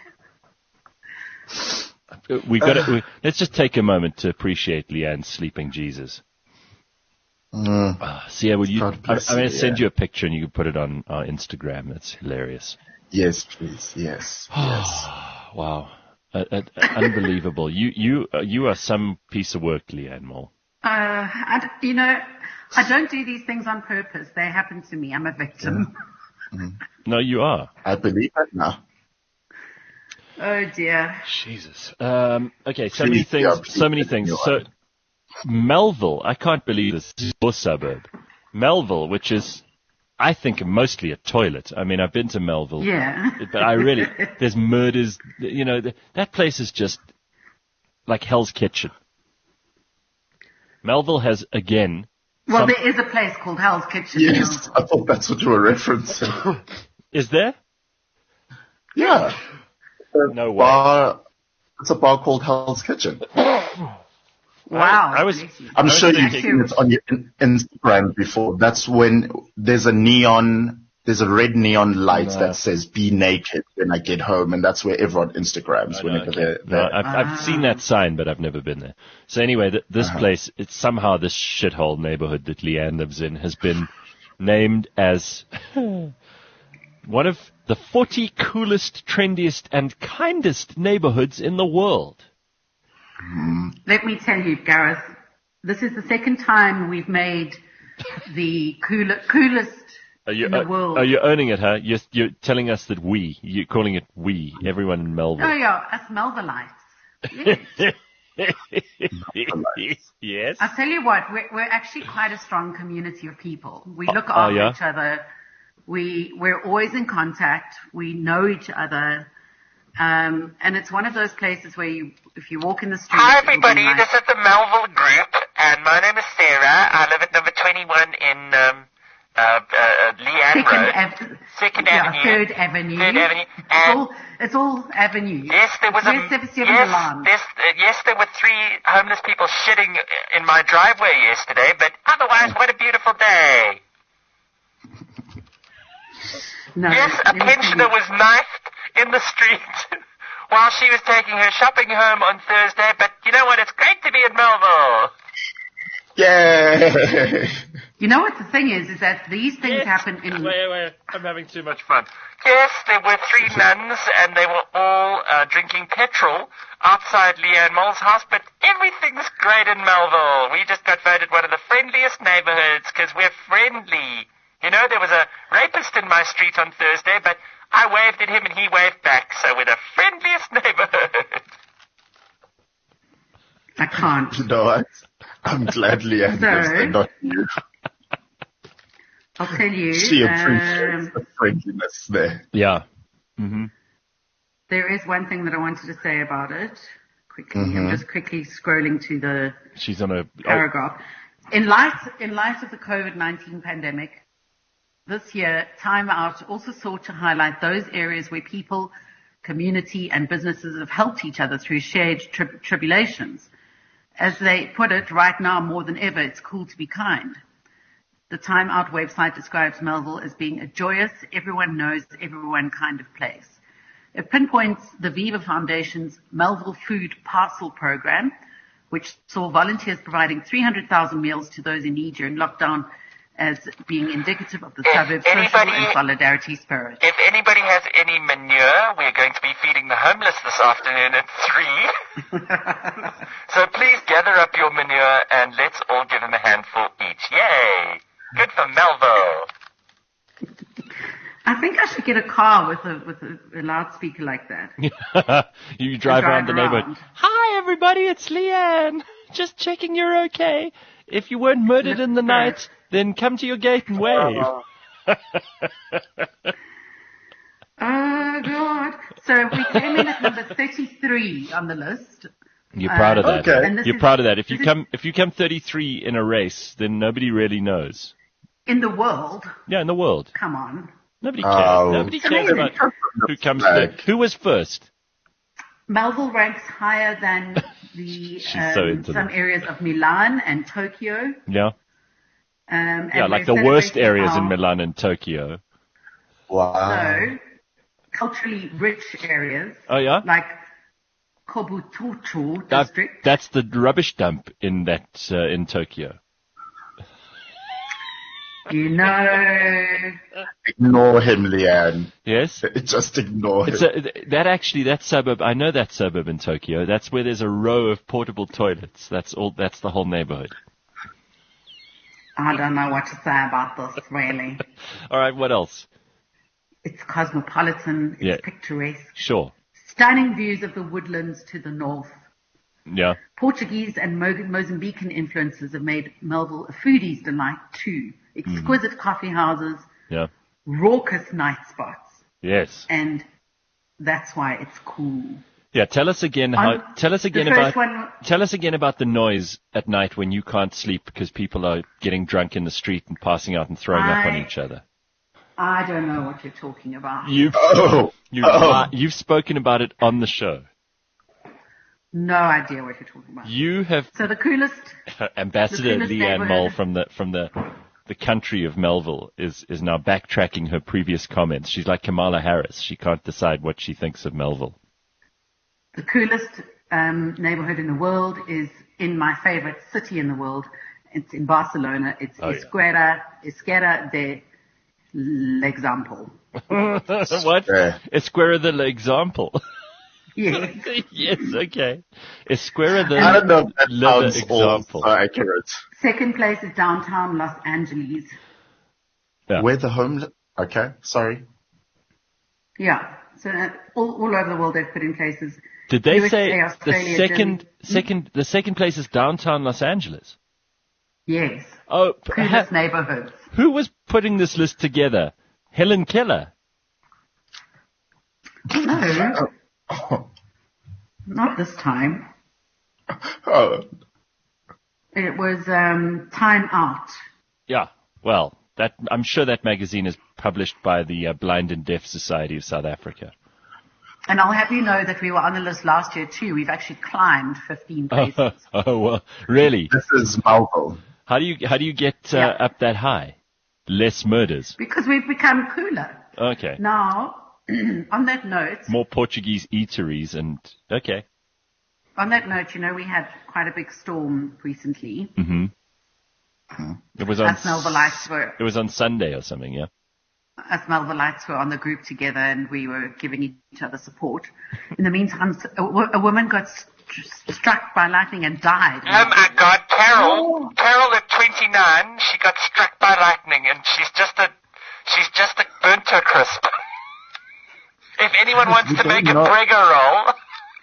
Speaker 2: We got to. We, let's just take a moment to appreciate Leanne's sleeping Jesus.
Speaker 3: Mm.
Speaker 2: Uh, so yeah, will you?
Speaker 3: God
Speaker 2: I'm,
Speaker 3: bless
Speaker 2: I'm going
Speaker 3: you,
Speaker 2: to send
Speaker 3: yeah.
Speaker 2: you a picture and you can put it on our Instagram. It's hilarious.
Speaker 3: Yes, please. Yes. Yes.
Speaker 2: Wow, uh, uh, unbelievable. You you uh, you are some piece of work, Leanne Moll.
Speaker 4: Uh, I d you know, I don't do these things on purpose. They happen to me. I'm a victim.
Speaker 2: No, you are.
Speaker 3: I believe it now.
Speaker 4: Oh dear.
Speaker 2: Jesus. Um, okay, so
Speaker 3: Please,
Speaker 2: many things.
Speaker 3: yeah, please
Speaker 2: so many
Speaker 3: continue
Speaker 2: things.
Speaker 3: on.
Speaker 2: So, Melville, I can't believe this is your suburb. Melville, which is, I think, mostly a toilet. I mean, I've been to Melville,
Speaker 4: Yeah.
Speaker 2: but I really, there's murders. You know, th- that place is just like Hell's Kitchen. Melville has again.
Speaker 4: Well,
Speaker 2: some-
Speaker 4: there is a place called Hell's Kitchen.
Speaker 3: Yes, I thought that's what you were referencing.
Speaker 2: Is there?
Speaker 3: Yeah.
Speaker 2: No way.
Speaker 3: Bar, it's a bar called Hell's Kitchen.
Speaker 4: Wow.
Speaker 2: I was-
Speaker 4: bless you.
Speaker 3: I'm
Speaker 2: was
Speaker 3: sure you've
Speaker 2: thinking-
Speaker 3: seen it on your in- Instagram before. That's when there's a neon, there's a red neon light
Speaker 2: No.
Speaker 3: that says "Be naked when I get home," and that's where everyone Instagrams
Speaker 2: I know,
Speaker 3: whenever
Speaker 2: okay.
Speaker 3: they're
Speaker 2: No,
Speaker 3: there.
Speaker 2: I've, I've seen that sign, but I've never been there. So anyway, th- this place, it's somehow this shithole neighborhood that Leanne lives in has been named as one of the forty coolest, trendiest, and kindest neighborhoods in the world.
Speaker 4: Let me tell you, Gareth, this is the second time we've made the cooler, coolest
Speaker 2: Are you,
Speaker 4: in the
Speaker 2: uh,
Speaker 4: world.
Speaker 2: are you owning it, huh? You're, you're telling us that we, you're calling it we, everyone in Melville.
Speaker 4: Oh yeah, us Melvillites. Yes.
Speaker 2: Yes.
Speaker 4: I'll tell you what, we're, we're actually quite a strong community of people. We look
Speaker 2: Oh,
Speaker 4: after
Speaker 2: yeah?
Speaker 4: each other. We, we're always in contact. We know each other. Um, and it's one of those places where you, if you walk in the street.
Speaker 5: Hi
Speaker 4: it'll be
Speaker 5: everybody,
Speaker 4: like-
Speaker 5: this is the Melville Group, and my name is Sarah. I live at number twenty-one in um, uh, uh, Leanne
Speaker 4: Second,
Speaker 5: Road.
Speaker 4: Ave-
Speaker 5: Second
Speaker 4: yeah,
Speaker 5: Avenue.
Speaker 4: Third Avenue.
Speaker 5: Third Avenue.
Speaker 4: It's
Speaker 5: And
Speaker 4: all, it's all Avenue.
Speaker 5: yes, there was
Speaker 4: it's
Speaker 5: a
Speaker 4: where seventy-seven
Speaker 5: yes,
Speaker 4: Milan.
Speaker 5: there's, uh, yes, there were three homeless people shitting in my driveway yesterday, but otherwise, what a beautiful day.
Speaker 4: No,
Speaker 5: Yes, a
Speaker 4: let me tell
Speaker 5: pensioner
Speaker 4: you.
Speaker 5: was knifed in the street while she was taking her shopping home on Thursday, but you know what? It's great to be in Melville.
Speaker 3: Yay!
Speaker 4: You know what the thing is, is that these things
Speaker 5: Yes.
Speaker 4: happen in.
Speaker 2: Wait, wait, I'm having too much fun.
Speaker 5: Yes, there were three nuns, and they were all uh, drinking petrol outside Leanne Moll's house, but everything's great in Melville. We just got voted one of the friendliest neighborhoods because we're friendly. You know, there was a rapist in my street on Thursday, but I waved at him and he waved back, so we're the friendliest neighborhood.
Speaker 4: I can't.
Speaker 3: You know what? I'm glad Leanne
Speaker 4: So-
Speaker 3: lives there, not you.
Speaker 4: I'll tell you.
Speaker 3: She appreciates
Speaker 4: um,
Speaker 3: the friendliness there.
Speaker 2: Yeah. Mm-hmm.
Speaker 4: there is one thing that I wanted to say about it. Quickly,
Speaker 3: Mhm.
Speaker 4: I'm just quickly scrolling to the
Speaker 2: She's on a, oh,
Speaker 4: paragraph. In light, in light of the COVID nineteen pandemic, this year, Time Out also sought to highlight those areas where people, community, and businesses have helped each other through shared tri- tribulations. As they put it, right now more than ever, it's cool to be kind. The Time Out website describes Melville as being a joyous, everyone knows everyone kind of place. It pinpoints the Viva Foundation's Melville Food Parcel Program, which saw volunteers providing three hundred thousand meals to those in need during lockdown, as being indicative of the
Speaker 5: If
Speaker 4: suburb's social
Speaker 5: anybody-
Speaker 4: and solidarity spirit.
Speaker 5: If anybody has any manure, we're going to be feeding the homeless this afternoon at three. So please gather up your manure and let's all give them a handful each. Yay! Good for Melville.
Speaker 4: I think I should get a car with a with a, a loudspeaker like that.
Speaker 2: you drive
Speaker 4: drive
Speaker 2: around the neighborhood.
Speaker 4: around.
Speaker 2: Hi, everybody, it's Leanne. Just checking you're okay. If you weren't murdered in the night, then come to your gate and wave.
Speaker 4: Oh God! So we came in at number thirty-three on the list.
Speaker 2: You're proud of that.
Speaker 3: Okay.
Speaker 4: And this
Speaker 2: You're
Speaker 4: is-
Speaker 2: proud of that. If you
Speaker 4: this is-
Speaker 2: come, if you come thirty-three in a race, then nobody really knows.
Speaker 4: In the world,
Speaker 2: Yeah, in the world,
Speaker 4: come on.
Speaker 2: nobody cares.
Speaker 3: Oh.
Speaker 2: Nobody cares
Speaker 4: amazing.
Speaker 2: about who comes.
Speaker 3: Flag.
Speaker 2: To, who was first?
Speaker 4: Melville ranks higher than the
Speaker 2: She's
Speaker 4: um,
Speaker 2: so into
Speaker 4: some
Speaker 2: this.
Speaker 4: areas of Milan and Tokyo.
Speaker 2: Yeah,
Speaker 4: Um, and
Speaker 2: yeah, like
Speaker 4: we're
Speaker 2: the worst
Speaker 4: celebrating
Speaker 2: areas in
Speaker 4: our-
Speaker 2: Milan and Tokyo.
Speaker 3: Wow.
Speaker 4: So, culturally rich areas
Speaker 2: Oh yeah,
Speaker 4: like Kobutocho
Speaker 2: That-
Speaker 4: district.
Speaker 2: that's the rubbish dump in that uh, in Tokyo.
Speaker 4: You know,
Speaker 3: Ignore him, Leanne.
Speaker 2: Yes.
Speaker 3: Just ignore
Speaker 2: It's
Speaker 3: him.
Speaker 2: a, that actually, that suburb, I know that suburb in Tokyo. That's where there's a row of portable toilets. That's all, that's the whole neighborhood.
Speaker 4: I don't know what to say about this really.
Speaker 2: All right, what else?
Speaker 4: It's cosmopolitan, it's
Speaker 2: Yeah.
Speaker 4: picturesque.
Speaker 2: Sure.
Speaker 4: Stunning views of the woodlands to the north.
Speaker 2: Yeah.
Speaker 4: Portuguese and Mo- Mozambican influences have made Melville a foodie's delight too. Exquisite coffee houses,
Speaker 2: Yeah.
Speaker 4: raucous night spots,
Speaker 2: Yes.
Speaker 4: and that's why it's cool.
Speaker 2: Yeah. Tell us again how,
Speaker 4: On-
Speaker 2: tell us again
Speaker 4: the first
Speaker 2: about,
Speaker 4: one-
Speaker 2: tell us again about the noise at night when you can't sleep because people are getting drunk in the street and passing out and throwing up on
Speaker 4: I-
Speaker 2: each other.
Speaker 4: I don't know what you're talking about.
Speaker 2: You've,
Speaker 3: Oh.
Speaker 2: you've,
Speaker 3: Oh.
Speaker 2: you've spoken about it on the show.
Speaker 4: No idea what you're talking about.
Speaker 2: You have
Speaker 4: So the coolest,
Speaker 2: Ambassador
Speaker 4: The coolest
Speaker 2: Leanne
Speaker 4: neighborhood.
Speaker 2: Moll from the from the the country of Melville is is now backtracking her previous comments. She's like Kamala Harris. She can't decide what she thinks of Melville.
Speaker 4: the coolest um, neighborhood in the world is in my favorite city in the world. It's in Barcelona. It's
Speaker 2: Oh, yeah.
Speaker 4: Esquerra, Esquerra de l'Example.
Speaker 2: What?
Speaker 3: Yeah.
Speaker 2: Esquerra the example.
Speaker 4: Yes.
Speaker 2: Yes, okay. Esquerra the
Speaker 3: I don't know if that
Speaker 2: leather
Speaker 3: sounds all
Speaker 2: example.
Speaker 3: so accurate.
Speaker 4: Second place is downtown Los Angeles.
Speaker 2: Yeah.
Speaker 3: Where the home, okay, sorry.
Speaker 4: Yeah. So uh, all, all over the world they've put in places.
Speaker 2: Did they
Speaker 4: U S A,
Speaker 2: say the
Speaker 4: Australia,
Speaker 2: second,
Speaker 4: Germany.
Speaker 2: second, the second place is downtown Los Angeles?
Speaker 4: Yes.
Speaker 2: Oh, p-
Speaker 4: Coolest
Speaker 2: ha-
Speaker 4: neighborhoods.
Speaker 2: who was putting this list together? Helen Keller.
Speaker 4: No,
Speaker 3: Oh,
Speaker 4: not this time.
Speaker 3: oh,
Speaker 4: It was um, Time Out.
Speaker 2: Yeah. Well, that I'm sure that magazine is published by the uh, Blind and Deaf Society of South Africa.
Speaker 4: And I'll have you know that we were on the list last year too. We've actually climbed fifteen places.
Speaker 2: Oh, oh well, really?
Speaker 3: this is Melville.
Speaker 2: How do you how do you get uh,
Speaker 4: Yeah.
Speaker 2: up that high? Less murders.
Speaker 4: Because we've become cooler.
Speaker 2: Okay.
Speaker 4: Now, on that note,
Speaker 2: More Portuguese eateries and okay.
Speaker 4: on that note, you know, we had quite a big storm recently.
Speaker 2: Mm-hmm. It was on
Speaker 4: Us Melvillites were,
Speaker 2: it was on Sunday or something, yeah.
Speaker 4: us Melvillites were on the group together and we were giving each other support. In the meantime, a, a woman got st- struck by lightning and died.
Speaker 5: Oh my God, Carol! Carol at twenty-nine, she got struck by lightning, and she's just a, she's just a burnt to a crisp. If anyone wants
Speaker 3: We
Speaker 5: to make a
Speaker 3: don't know-
Speaker 5: Prego roll,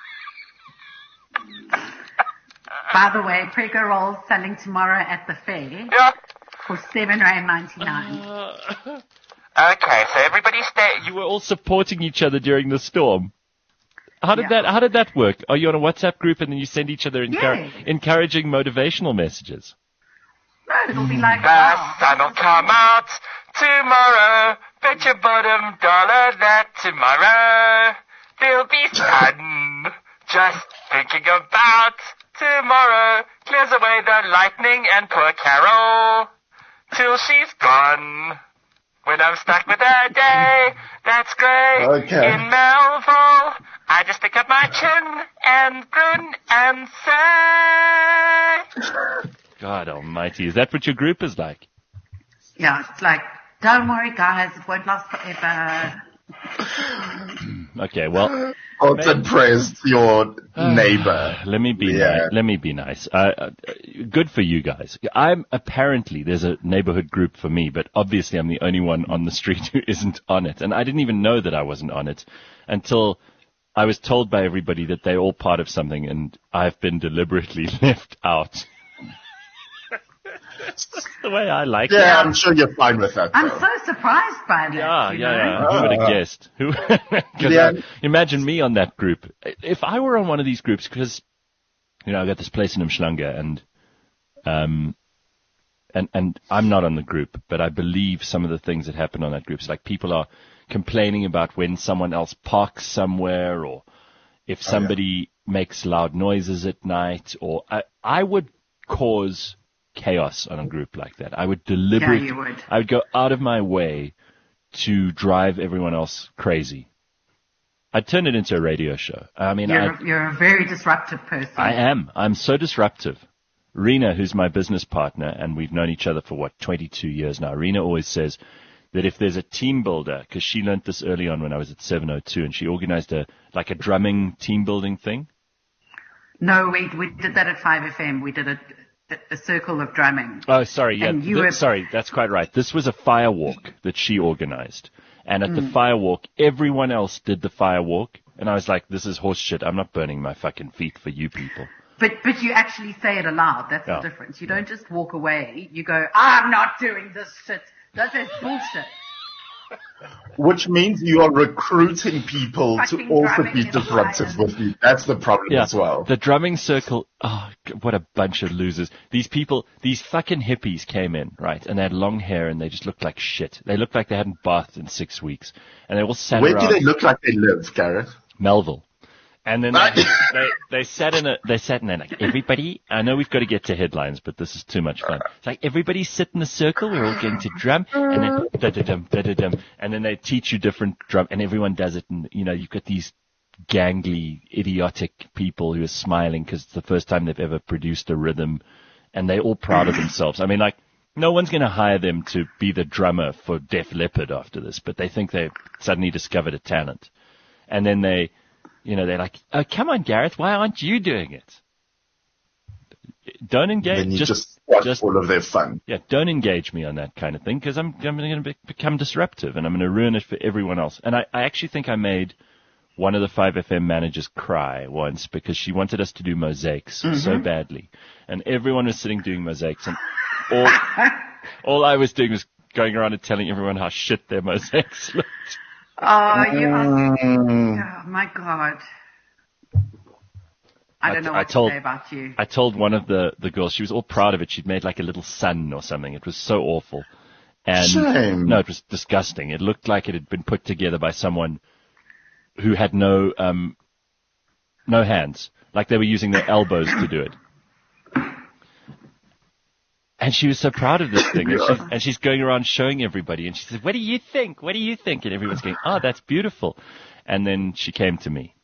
Speaker 4: By the way, Prego rolls selling tomorrow at the fair
Speaker 5: yeah.
Speaker 4: for seven rand ninety nine.
Speaker 5: Okay, so everybody stay.
Speaker 2: You were all supporting each other during the storm. How did
Speaker 4: Yeah.
Speaker 2: that how did that work? Are you on a WhatsApp group and then you send each other encour-
Speaker 4: Yeah.
Speaker 2: encouraging motivational messages?
Speaker 4: No, it'll be like
Speaker 5: The
Speaker 4: wow.
Speaker 5: sun will come out tomorrow. Bet your bottom dollar that tomorrow there'll be sun. Just thinking about tomorrow clears away the lightning and poor Carol till she's gone. When I'm stuck with a day that's grey
Speaker 3: Okay.
Speaker 5: in Melville, I just stick up my chin and grin and say,
Speaker 2: God almighty, is that what your group is like?
Speaker 4: Yeah, it's like, don't worry guys, it won't last forever.
Speaker 2: Okay, well,
Speaker 3: Thoughts and prayers to your neighbor.
Speaker 2: let me be
Speaker 3: Yeah.
Speaker 2: nice. Let me be nice. Uh, uh, good for you guys. I'm apparently there's a neighborhood group for me, but obviously I'm the only one on the street who isn't on it, and I didn't even know that I wasn't on it until I was told by everybody that they're all part of something, and I've been deliberately left out. That's the way I like it.
Speaker 3: Yeah, I'm sure you're fine with that.
Speaker 4: I'm
Speaker 3: though.
Speaker 4: so surprised by that.
Speaker 2: Yeah,
Speaker 4: you
Speaker 2: yeah,
Speaker 4: know?
Speaker 2: yeah. Who would have guessed? Who? 'Cause
Speaker 3: Yeah.
Speaker 2: I- imagine me on that group. If I were on one of these groups, because you know I got this place in Umhlanga, and um, and and I'm not on the group, but I believe some of the things that happen on that group. It's like people are complaining about when someone else parks somewhere, or if somebody makes loud noises at night, or I, I would cause chaos on a group like that. I would deliberately,
Speaker 4: you would.
Speaker 2: I would go out of my way to drive everyone else crazy. I'd turn it into a radio show. I mean,
Speaker 4: You're,
Speaker 2: I,
Speaker 4: you're a very disruptive person.
Speaker 2: I am. I'm so disruptive. Rena, who's my business partner, and we've known each other for what, twenty-two years now. Rena always says that if there's a team builder, because she learnt this early on when I was at seven oh two, and she organized a, like a drumming team building thing.
Speaker 4: No, we we did that at five F M. We did a, a circle of drumming.
Speaker 2: Oh, sorry. Yeah,
Speaker 4: And you
Speaker 2: th-
Speaker 4: were-
Speaker 2: sorry. That's quite right. This was a fire walk that she organized. And at
Speaker 4: Mm.
Speaker 2: the fire walk, everyone else did the fire walk. And I was like, this is horse shit. I'm not burning my fucking feet for you people.
Speaker 4: But but you actually say it aloud. That's
Speaker 2: Yeah.
Speaker 4: the difference. You don't just walk away. You go, I'm not doing this shit. That is bullshit.
Speaker 3: Which means you are recruiting people to
Speaker 4: Fucking
Speaker 3: also
Speaker 4: drumming
Speaker 3: be
Speaker 4: is
Speaker 3: disruptive
Speaker 4: fire.
Speaker 3: with you. That's the problem
Speaker 2: Yeah.
Speaker 3: as well.
Speaker 2: The drumming circle. Oh, g- what a bunch of losers. These people, these fucking hippies came in, right? And they had long hair and they just looked like shit. They looked like they hadn't bathed in six weeks. And they all sat
Speaker 3: Where
Speaker 2: around
Speaker 3: do they look like they live, Gareth?
Speaker 2: Melville. And then they, they, they sat in a, they sat in there like, everybody, I know we've got to get to headlines, but this is too much fun. It's like, everybody sit in a circle, we're all going to drum, and then, da-da-dum, da-da-dum, and then they teach you different drum, and everyone does it, and, you know, you've got these gangly, idiotic people who are smiling because it's the first time they've ever produced a rhythm, and they're all proud of themselves. I mean, like, no one's going to hire them to be the drummer for Def Leppard after this, but they think they've suddenly discovered a talent. And then they, you know, they're like, oh, come on, Gareth, why aren't you doing it? Don't engage.
Speaker 3: Then you
Speaker 2: Just,
Speaker 3: just Watch
Speaker 2: just
Speaker 3: all of their fun.
Speaker 2: yeah, don't engage me on that kind of thing because I'm I'm going to be, become disruptive and I'm going to ruin it for everyone else. And I, I actually think I made one of the five F M managers cry once because she wanted us to do mosaics mm-hmm. so badly, and everyone was sitting doing mosaics, and all all I was doing was going around and telling everyone how shit their mosaics looked.
Speaker 4: Oh, you are, oh my God. I don't know what I told, to say about you.
Speaker 2: I told one of the, the girls, she was all proud of it. She'd made like a little sun or something. It was so awful. And
Speaker 3: Shame.
Speaker 2: No, it was disgusting. It looked like it had been put together by someone who had no, um, no hands. Like they were using their elbows to do it. And she was so proud of this thing. And, she, and she's going around showing everybody. And she said, what do you think? What do you think? And everyone's going, oh, that's beautiful. And then she came to me.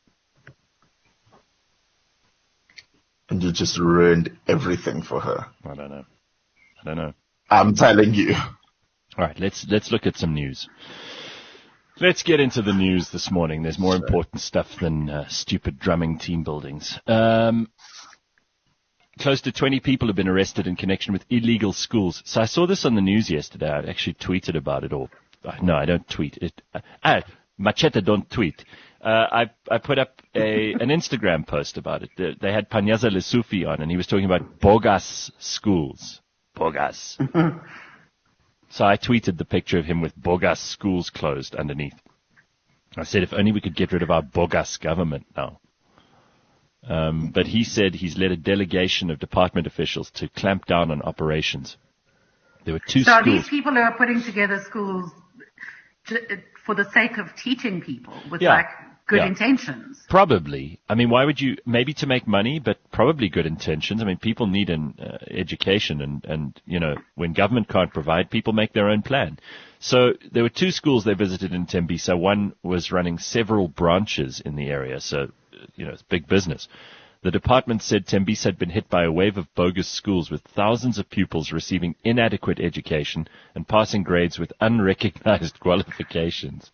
Speaker 3: And you just ruined everything for her.
Speaker 2: I don't know. I don't know.
Speaker 3: I'm telling you.
Speaker 2: All right, let's let's look at some news. Let's get into the news this morning. There's more important stuff than uh, stupid drumming team buildings. Um, close to twenty people have been arrested in connection with illegal schools. So I saw this on the news yesterday. I actually tweeted about it. Or no, I don't tweet it. Ah, Machete don't tweet. Uh, I, I put up a, an Instagram post about it. They, they had Panyaza Lesufi on, and he was talking about bogus schools. Bogus. So I tweeted the picture of him with bogus schools closed underneath. I said, if only we could get rid of our bogus government now. Um, but he said he's led a delegation of department officials to clamp down on operations. There were two
Speaker 4: so
Speaker 2: schools.
Speaker 4: So these people who are putting together schools to, for the sake of teaching people with
Speaker 2: yeah.
Speaker 4: like good
Speaker 2: yeah.
Speaker 4: intentions.
Speaker 2: Probably. I mean, why would you, maybe to make money, but probably good intentions. I mean, people need an uh, education and, and, you know, when government can't provide, people make their own plan. So there were two schools they visited in Tembisa. One was running several branches in the area. So, you know, it's big business. The department said Tembisa had been hit by a wave of bogus schools with thousands of pupils receiving inadequate education and passing grades with unrecognized qualifications.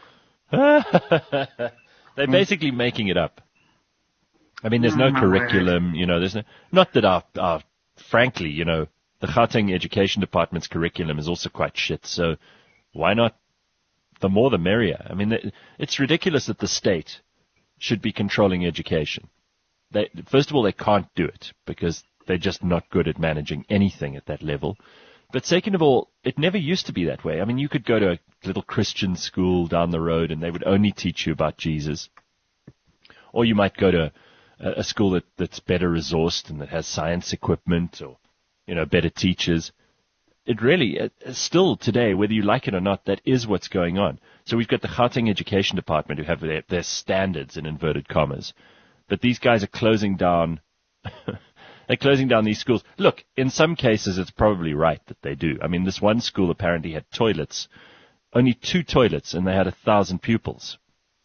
Speaker 2: They're basically making it up. I mean, there's no oh, curriculum, word. you know, there's no, not that our, our, frankly, you know, the Gauteng Education Department's curriculum is also quite shit, so why not, the more the merrier. I mean, it's ridiculous that the state should be controlling education. They, first of all, they can't do it because they're just not good at managing anything at that level. But second of all, it never used to be that way. I mean, you could go to a little Christian school down the road and they would only teach you about Jesus. Or you might go to a, a school that, that's better resourced and that has science equipment or, you know, better teachers. It really, it, still today, whether you like it or not, that is what's going on. So we've got the Gauteng Education Department who have their, their standards in inverted commas. But these guys are closing down... They're closing down these schools. Look, in some cases, it's probably right that they do. I mean, this one school apparently had toilets, only two toilets, and they had a thousand pupils.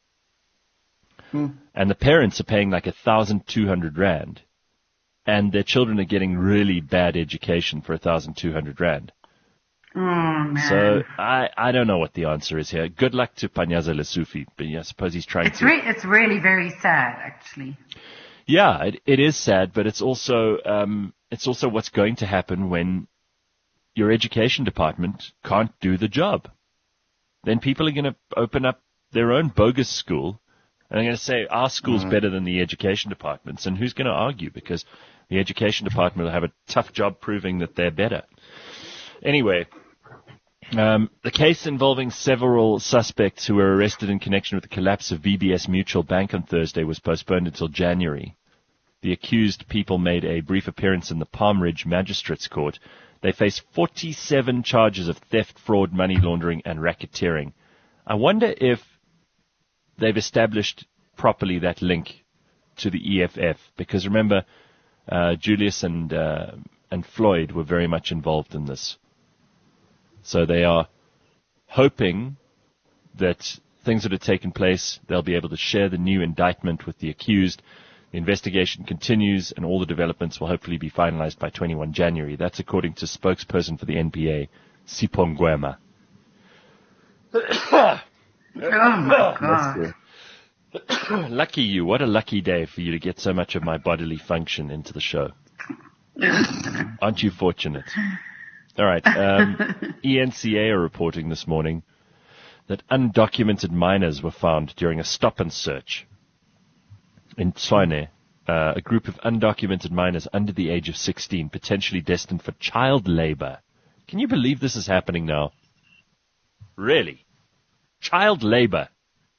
Speaker 2: Hmm. And the parents are paying like a thousand two hundred rand, and their children are getting really bad education for a thousand two hundred rand.
Speaker 4: Oh, man.
Speaker 2: So I, I don't know what the answer is here. Good luck to Panyaza Lesufi, but I suppose he's trying
Speaker 4: it's
Speaker 2: to.
Speaker 4: Re- it's really very sad, actually.
Speaker 2: Yeah, it, it is sad, but it's also um, it's also what's going to happen when your education department can't do the job. Then people are going to open up their own bogus school, and they're going to say our school's mm. better than the education department's, and who's going to argue? Because the education department will have a tough job proving that they're better. Anyway, um, the case involving several suspects who were arrested in connection with the collapse of V B S Mutual Bank on Thursday was postponed until January. The accused people made a brief appearance in the Palm Ridge Magistrates Court. They face forty-seven charges of theft, fraud, money laundering, and racketeering. I wonder if they've established properly that link to the E F F, because remember, uh, Julius and uh, and Floyd were very much involved in this. So they are hoping that things that have taken place, they'll be able to share the new indictment with the accused. The investigation continues, and all the developments will hopefully be finalized by twenty-first of January. That's according to spokesperson for the N P A, Sipho Ngwema.
Speaker 4: Oh, my God.
Speaker 2: Lucky you. What a lucky day for you to get so much of my bodily function into the show. Aren't you fortunate? All right. Um, E N C A are reporting this morning that undocumented minors were found during a stop and search in Tshwane. Uh, a group of undocumented minors under the age of sixteen, potentially destined for child labor. Can you believe this is happening now? Really? Child labor.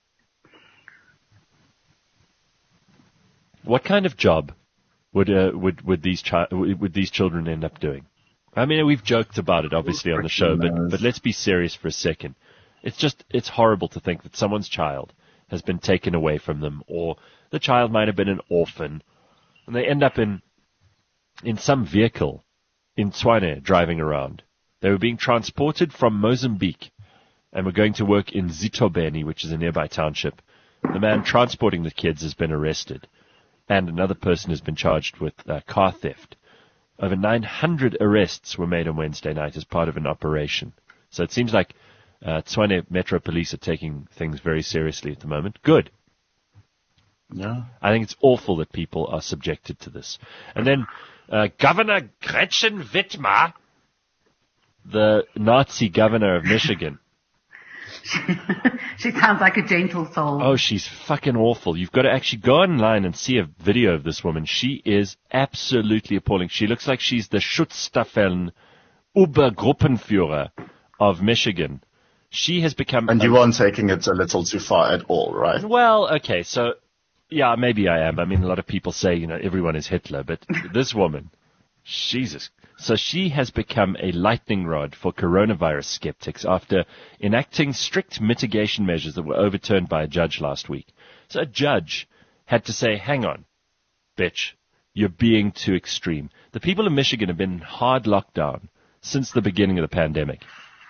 Speaker 2: What kind of job would uh, would would these chi- would these children end up doing? I mean, we've joked about it obviously on the show, but but let's be serious for a second. It's just it's horrible to think that someone's child has been taken away from them, or the child might have been an orphan, and they end up in in some vehicle in Tshwane driving around. They were being transported from Mozambique and were going to work in Zitobeni, which is a nearby township. The man transporting the kids has been arrested, and another person has been charged with uh, car theft. Over nine hundred arrests were made on Wednesday night as part of an operation. So it seems like uh, Tshwane Metro Police are taking things very seriously at the moment. Good.
Speaker 3: Yeah.
Speaker 2: I think it's awful that people are subjected to this. And then uh, Governor Gretchen Whitmer, the Nazi governor of Michigan.
Speaker 4: She sounds like a gentle soul.
Speaker 2: Oh, she's fucking awful. You've got to actually go online and see a video of this woman. She is absolutely appalling. She looks like she's the Schutzstaffeln Obergruppenführer of Michigan. She has become...
Speaker 3: And
Speaker 2: a,
Speaker 3: you aren't taking it a little too far at all, right?
Speaker 2: Well, okay, so, yeah, maybe I am. I mean, a lot of people say, you know, everyone is Hitler, but this woman, Jesus. So she has become a lightning rod for coronavirus skeptics after enacting strict mitigation measures that were overturned by a judge last week. So a judge had to say, hang on, bitch, you're being too extreme. The people of Michigan have been in hard lockdown since the beginning of the pandemic.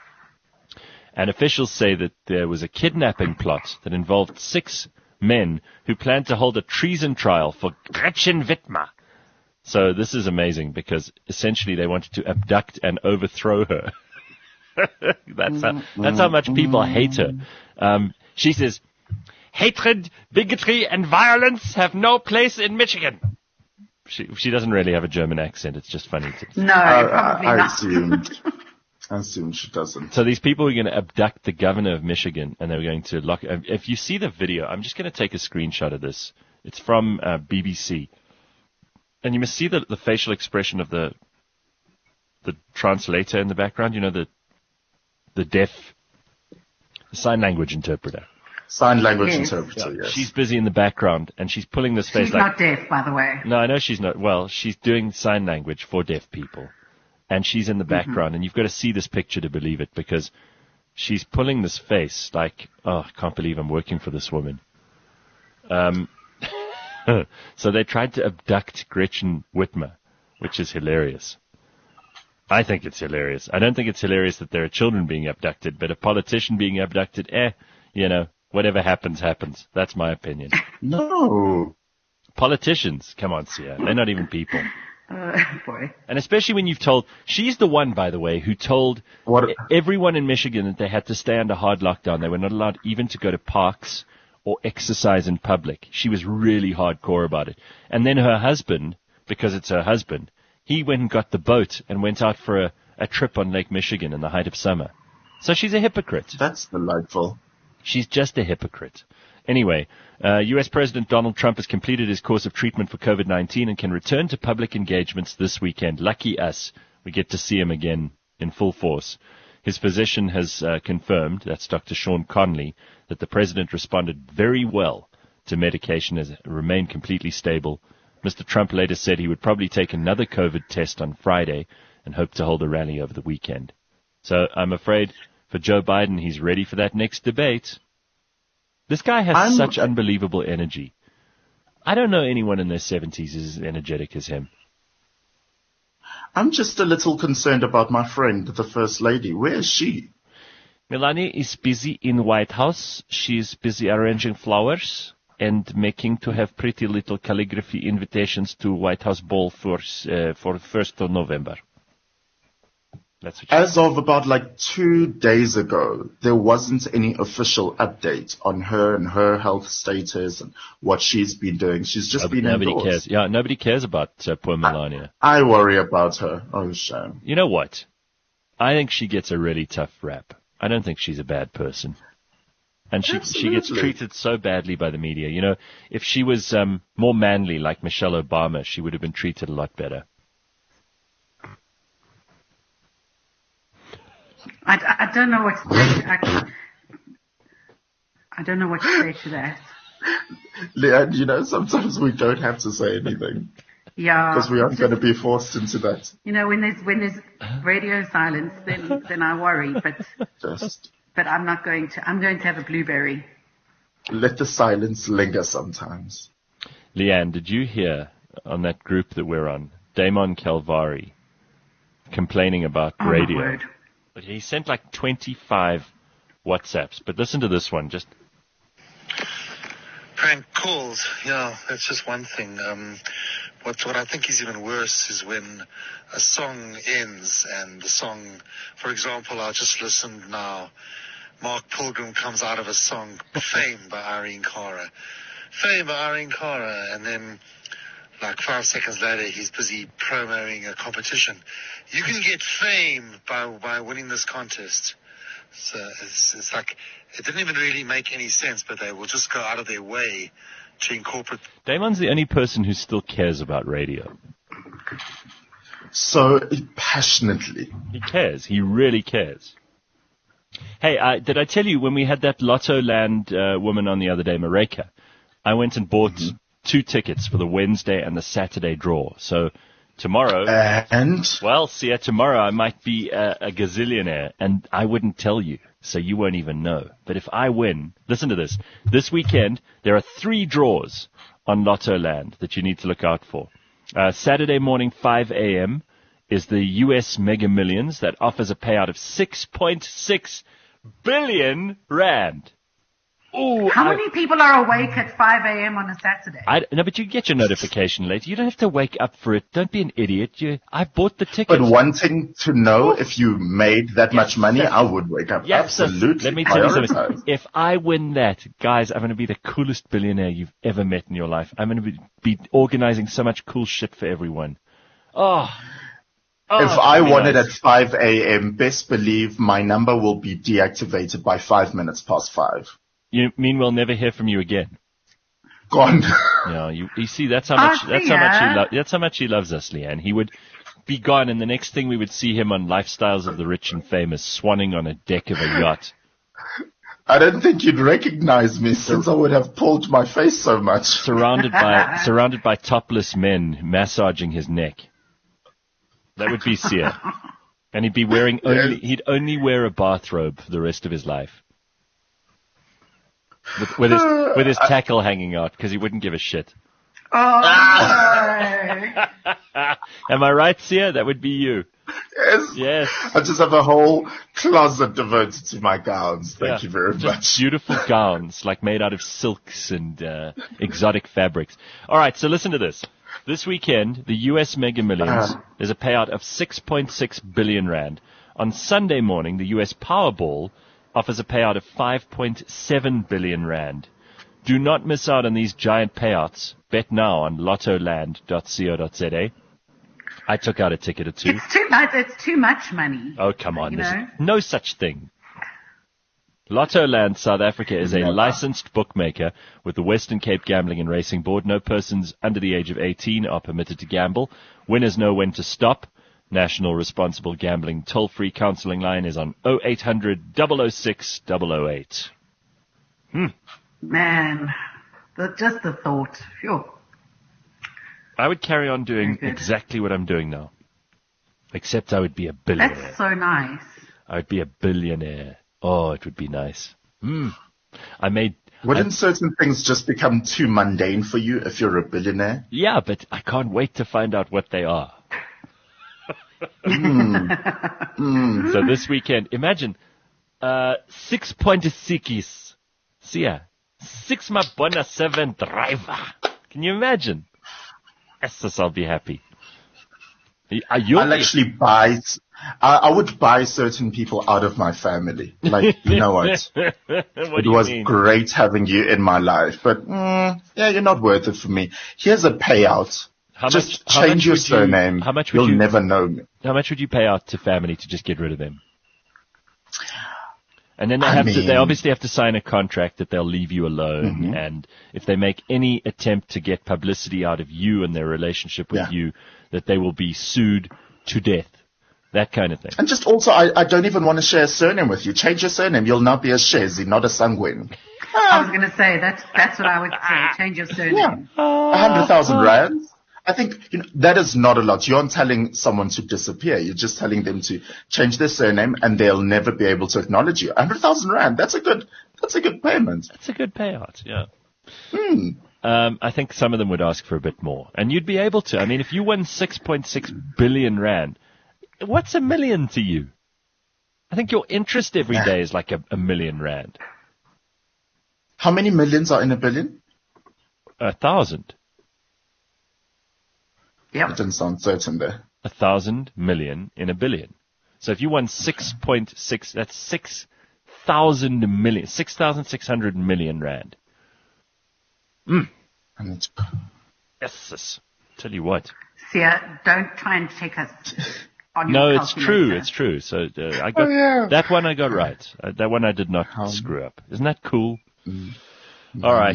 Speaker 2: And officials say that there was a kidnapping plot that involved six men who planned to hold a treason trial for Gretchen Whitmer. So this is amazing because essentially they wanted to abduct and overthrow her. that's how, that's how much people hate her. Um, she says, hatred, bigotry, and violence have no place in Michigan. She she doesn't really have a German accent. It's just funny. To,
Speaker 4: no,
Speaker 3: I,
Speaker 4: probably
Speaker 3: I, I
Speaker 4: not.
Speaker 3: assumed. I assume she doesn't.
Speaker 2: So these people are going to abduct the governor of Michigan, and they're going to lock. If you see the video, I'm just going to take a screenshot of this. It's from uh, B B C. And you must see the, the facial expression of the the translator in the background. You know, the the deaf the sign language interpreter.
Speaker 3: Sign language
Speaker 4: Yes.
Speaker 3: interpreter,
Speaker 2: Yeah.
Speaker 3: yes.
Speaker 2: She's busy in the background, and she's pulling this face
Speaker 4: She's
Speaker 2: like.
Speaker 4: not deaf, by the way.
Speaker 2: No, I know she's not. Well, she's doing sign language for deaf people, and she's in the background. And you've got to see this picture to believe it, because she's pulling this face like, oh, I can't believe I'm working for this woman. Um. So they tried to abduct Gretchen Whitmer, which is hilarious. I think it's hilarious. I don't think it's hilarious that there are children being abducted, but a politician being abducted, eh, you know, whatever happens, happens. That's my opinion.
Speaker 3: No.
Speaker 2: Politicians, come on, Sia. They're not even people.
Speaker 4: Uh, boy.
Speaker 2: And especially when you've told, she's the one, by the way, who told
Speaker 3: What?
Speaker 2: e- everyone in Michigan that they had to stay under hard lockdown. They were not allowed even to go to parks or exercise in public. She was really hardcore about it. And then her husband, because it's her husband, he went and got the boat and went out for a, a trip on Lake Michigan in the height of summer. So she's a hypocrite.
Speaker 3: That's delightful.
Speaker 2: She's just a hypocrite. Anyway, uh, U S President Donald Trump has completed his course of treatment for COVID nineteen and can return to public engagements this weekend. Lucky us. We get to see him again in full force. His physician has uh, confirmed, that's Doctor Sean Conley, that the president responded very well to medication and has remained completely stable. Mister Trump later said he would probably take another COVID test on Friday and hope to hold a rally over the weekend. So I'm afraid for Joe Biden, he's ready for that next debate. This guy has
Speaker 3: I'm-
Speaker 2: such unbelievable energy. I don't know anyone in their seventies is as energetic as him.
Speaker 3: I'm just a little concerned about my friend, the First Lady. Where is she?
Speaker 2: Melania is busy in White House. She's busy arranging flowers and making to have pretty little calligraphy invitations to White House ball for uh, for first of November. That's what she
Speaker 3: As of about like two days ago, there wasn't any official update on her and her health status and what she's been doing. She's just
Speaker 2: Nobody,
Speaker 3: been
Speaker 2: nobody
Speaker 3: indoors.
Speaker 2: cares. Yeah, nobody cares about uh, poor Melania.
Speaker 3: I worry about her. Oh, shame.
Speaker 2: You know what? I think she gets a really tough rap. I don't think she's a bad person. And she she gets
Speaker 3: Absolutely.
Speaker 2: treated so badly by the media. You know, if she was um, more manly like Michelle Obama, she would have been treated a lot better.
Speaker 4: I, I don't know what to say. I, I don't know what to say to that.
Speaker 3: Leanne, you know, sometimes we don't have to say anything
Speaker 4: Yeah.
Speaker 3: because we aren't going to be forced into that.
Speaker 4: You know, when there's when there's radio silence, then then I worry. But
Speaker 3: Just
Speaker 4: but I'm not going to. I'm going to have a blueberry.
Speaker 3: let the silence linger sometimes.
Speaker 2: Leanne, did you hear on that group that we're on, Damon Calvari complaining about
Speaker 4: Oh, my
Speaker 2: radio?
Speaker 4: word.
Speaker 2: But he sent like twenty-five WhatsApps. But listen to this one. Just
Speaker 6: Prank calls, yeah, that's just one thing. Um, what what I think is even worse is when a song ends and the song, for example, I just listened now, Mark Pilgrim comes out of a song, Fame by Irene Cara. Fame by Irene Cara, and then like five seconds later he's busy promoting a competition. You can get fame by by winning this contest. So it's, it's like, it didn't even really make any sense, but they will just go out of their way to incorporate.
Speaker 2: Damon's the only person who still cares about radio.
Speaker 3: So passionately.
Speaker 2: He cares. He really cares. Hey, uh, did I tell you when we had that Lotto Land uh, woman on the other day, Mareka, I went and bought mm-hmm. two tickets for the Wednesday and the Saturday draw. So tomorrow,
Speaker 3: And?
Speaker 2: well, see, tomorrow I might be a, a gazillionaire, and I wouldn't tell you, so you won't even know. But if I win, listen to this. This weekend, there are three draws on Lotto Land that you need to look out for. Uh, Saturday morning, five a.m., is the U S Mega Millions that offers a payout of six point six billion rand. Ooh,
Speaker 4: How
Speaker 2: I-
Speaker 4: many people are awake at five a.m. on a Saturday?
Speaker 2: I, no, but you get your notification late. You don't have to wake up for it. Don't be an idiot. You, I bought the ticket.
Speaker 3: But wanting to know if you made that much money,
Speaker 2: sir.
Speaker 3: I would wake up.
Speaker 2: Yes, sir.
Speaker 3: Absolutely.
Speaker 2: Let me tell you something.
Speaker 3: Prioritize.
Speaker 2: If I win that, guys, I'm going to be the coolest billionaire you've ever met in your life. I'm going to be, be organizing so much cool shit for everyone. Oh. oh
Speaker 3: If I
Speaker 2: that'd be
Speaker 3: won it
Speaker 2: nice.
Speaker 3: at five a.m., best believe my number will be deactivated by five minutes past five.
Speaker 2: You mean we'll never hear from you again?
Speaker 3: Gone.
Speaker 2: You know, you, you see, that's how much,
Speaker 4: Oh,
Speaker 2: that's how much he
Speaker 4: yeah.
Speaker 2: lo- that's how much he loves us, Leanne. He would be gone, and the next thing we would see him on Lifestyles of the Rich and Famous, swanning on a deck of a yacht.
Speaker 3: I don't think you'd recognize me since I would have pulled my face so much.
Speaker 2: surrounded by surrounded by topless men massaging his neck. That would be Sia, and he'd be wearing only he'd only wear a bathrobe for the rest of his life, with, with his with his tackle hanging out because he wouldn't give a shit.
Speaker 4: Oh,
Speaker 2: Am I right, Sia? That would be you.
Speaker 3: Yes.
Speaker 2: Yes.
Speaker 3: I just have a whole closet devoted to my gowns. Thank
Speaker 2: Yeah,
Speaker 3: you very
Speaker 2: just
Speaker 3: much.
Speaker 2: beautiful gowns, like made out of silks and uh, exotic fabrics. All right, so listen to this. This weekend, the U S Mega Millions,
Speaker 3: Uh.
Speaker 2: there's a payout of six point six billion rand. On Sunday morning, the U S Powerball offers a payout of five point seven billion rand. Do not miss out on these giant payouts. Bet now on lottoland dot co dot za. I took out a ticket or two.
Speaker 4: it's too much. It's too much money.
Speaker 2: Oh, come on.
Speaker 4: You
Speaker 2: There's
Speaker 4: know?
Speaker 2: no such thing. Lottoland South Africa is a
Speaker 3: Never.
Speaker 2: licensed bookmaker with the Western Cape Gambling and Racing Board. No persons under the age of eighteen are permitted to gamble. Winners know when to stop. National Responsible Gambling toll-free counseling line is on oh eight hundred, double oh six, double oh eight.
Speaker 4: Man, the, just the thought. Phew.
Speaker 2: I would carry on doing
Speaker 4: Very good.
Speaker 2: exactly what I'm doing now. Except I would be a billionaire.
Speaker 4: That's so nice.
Speaker 2: I would be a billionaire. Oh, it would be nice. Mm. I made...
Speaker 3: Wouldn't
Speaker 2: I-
Speaker 3: certain things just become too mundane for you if you're a billionaire?
Speaker 2: Yeah, but I can't wait to find out what they are. So this weekend, imagine, uh, six point six. Sia, six mabona seven driver. Can you imagine? Yes, I'll be happy. Are you?
Speaker 3: I'll actually buy, I, I would buy certain people out of my family. Like, you know what?
Speaker 2: what
Speaker 3: It
Speaker 2: do you
Speaker 3: was
Speaker 2: mean?
Speaker 3: great having you in my life, but mm, yeah, you're not worth it for me. Here's a payout.
Speaker 2: How
Speaker 3: Just
Speaker 2: much, how
Speaker 3: change
Speaker 2: much
Speaker 3: your
Speaker 2: would you-
Speaker 3: surname.
Speaker 2: how much would
Speaker 3: You'll
Speaker 2: you-
Speaker 3: never know me.
Speaker 2: How much would you pay out to family to just get rid of them? And then they
Speaker 3: I
Speaker 2: have to, they
Speaker 3: mean-
Speaker 2: obviously have to sign a contract that they'll leave you alone.
Speaker 3: Mm-hmm.
Speaker 2: And if they make any attempt to get publicity out of you and their relationship with
Speaker 3: Yeah.
Speaker 2: you, that they will be sued to death. That kind of thing.
Speaker 3: And just also, I, I don't even want to share a surname with you. Change your surname. You'll now be a Shezi, not a Sangwin.
Speaker 4: I was going to say that's that's what I would say. Change your surname.
Speaker 3: Yeah. A hundred thousand rands. I think, you know, that is not a lot. You aren't telling someone to disappear. You're just telling them to change their surname and they'll never be able to acknowledge you. A hundred thousand rand. That's a good, that's a good payment.
Speaker 2: It's a good payout, yeah.
Speaker 3: Hmm.
Speaker 2: Um, I think some of them would ask for a bit more. And you'd be able to. I mean, if you won six point six billion rand, what's a million to you? I think your interest every day is like a, a million rand.
Speaker 3: How many millions are in a billion?
Speaker 2: A thousand.
Speaker 3: It
Speaker 4: Yep.
Speaker 3: didn't sound certain there.
Speaker 2: A thousand million in a billion. So if you won six point six, that's six thousand million, six thousand six hundred million rand.
Speaker 3: And it's,
Speaker 2: Yes, yes. Tell you what.
Speaker 4: Sia, don't try and take us on
Speaker 2: No,
Speaker 4: your
Speaker 2: it's
Speaker 4: calculator.
Speaker 2: true. It's true. So uh, I got
Speaker 3: Oh, yeah.
Speaker 2: that one. I got right. Uh, that one I did not
Speaker 3: Um,
Speaker 2: screw up. Isn't that cool?
Speaker 3: Mm.
Speaker 2: All right.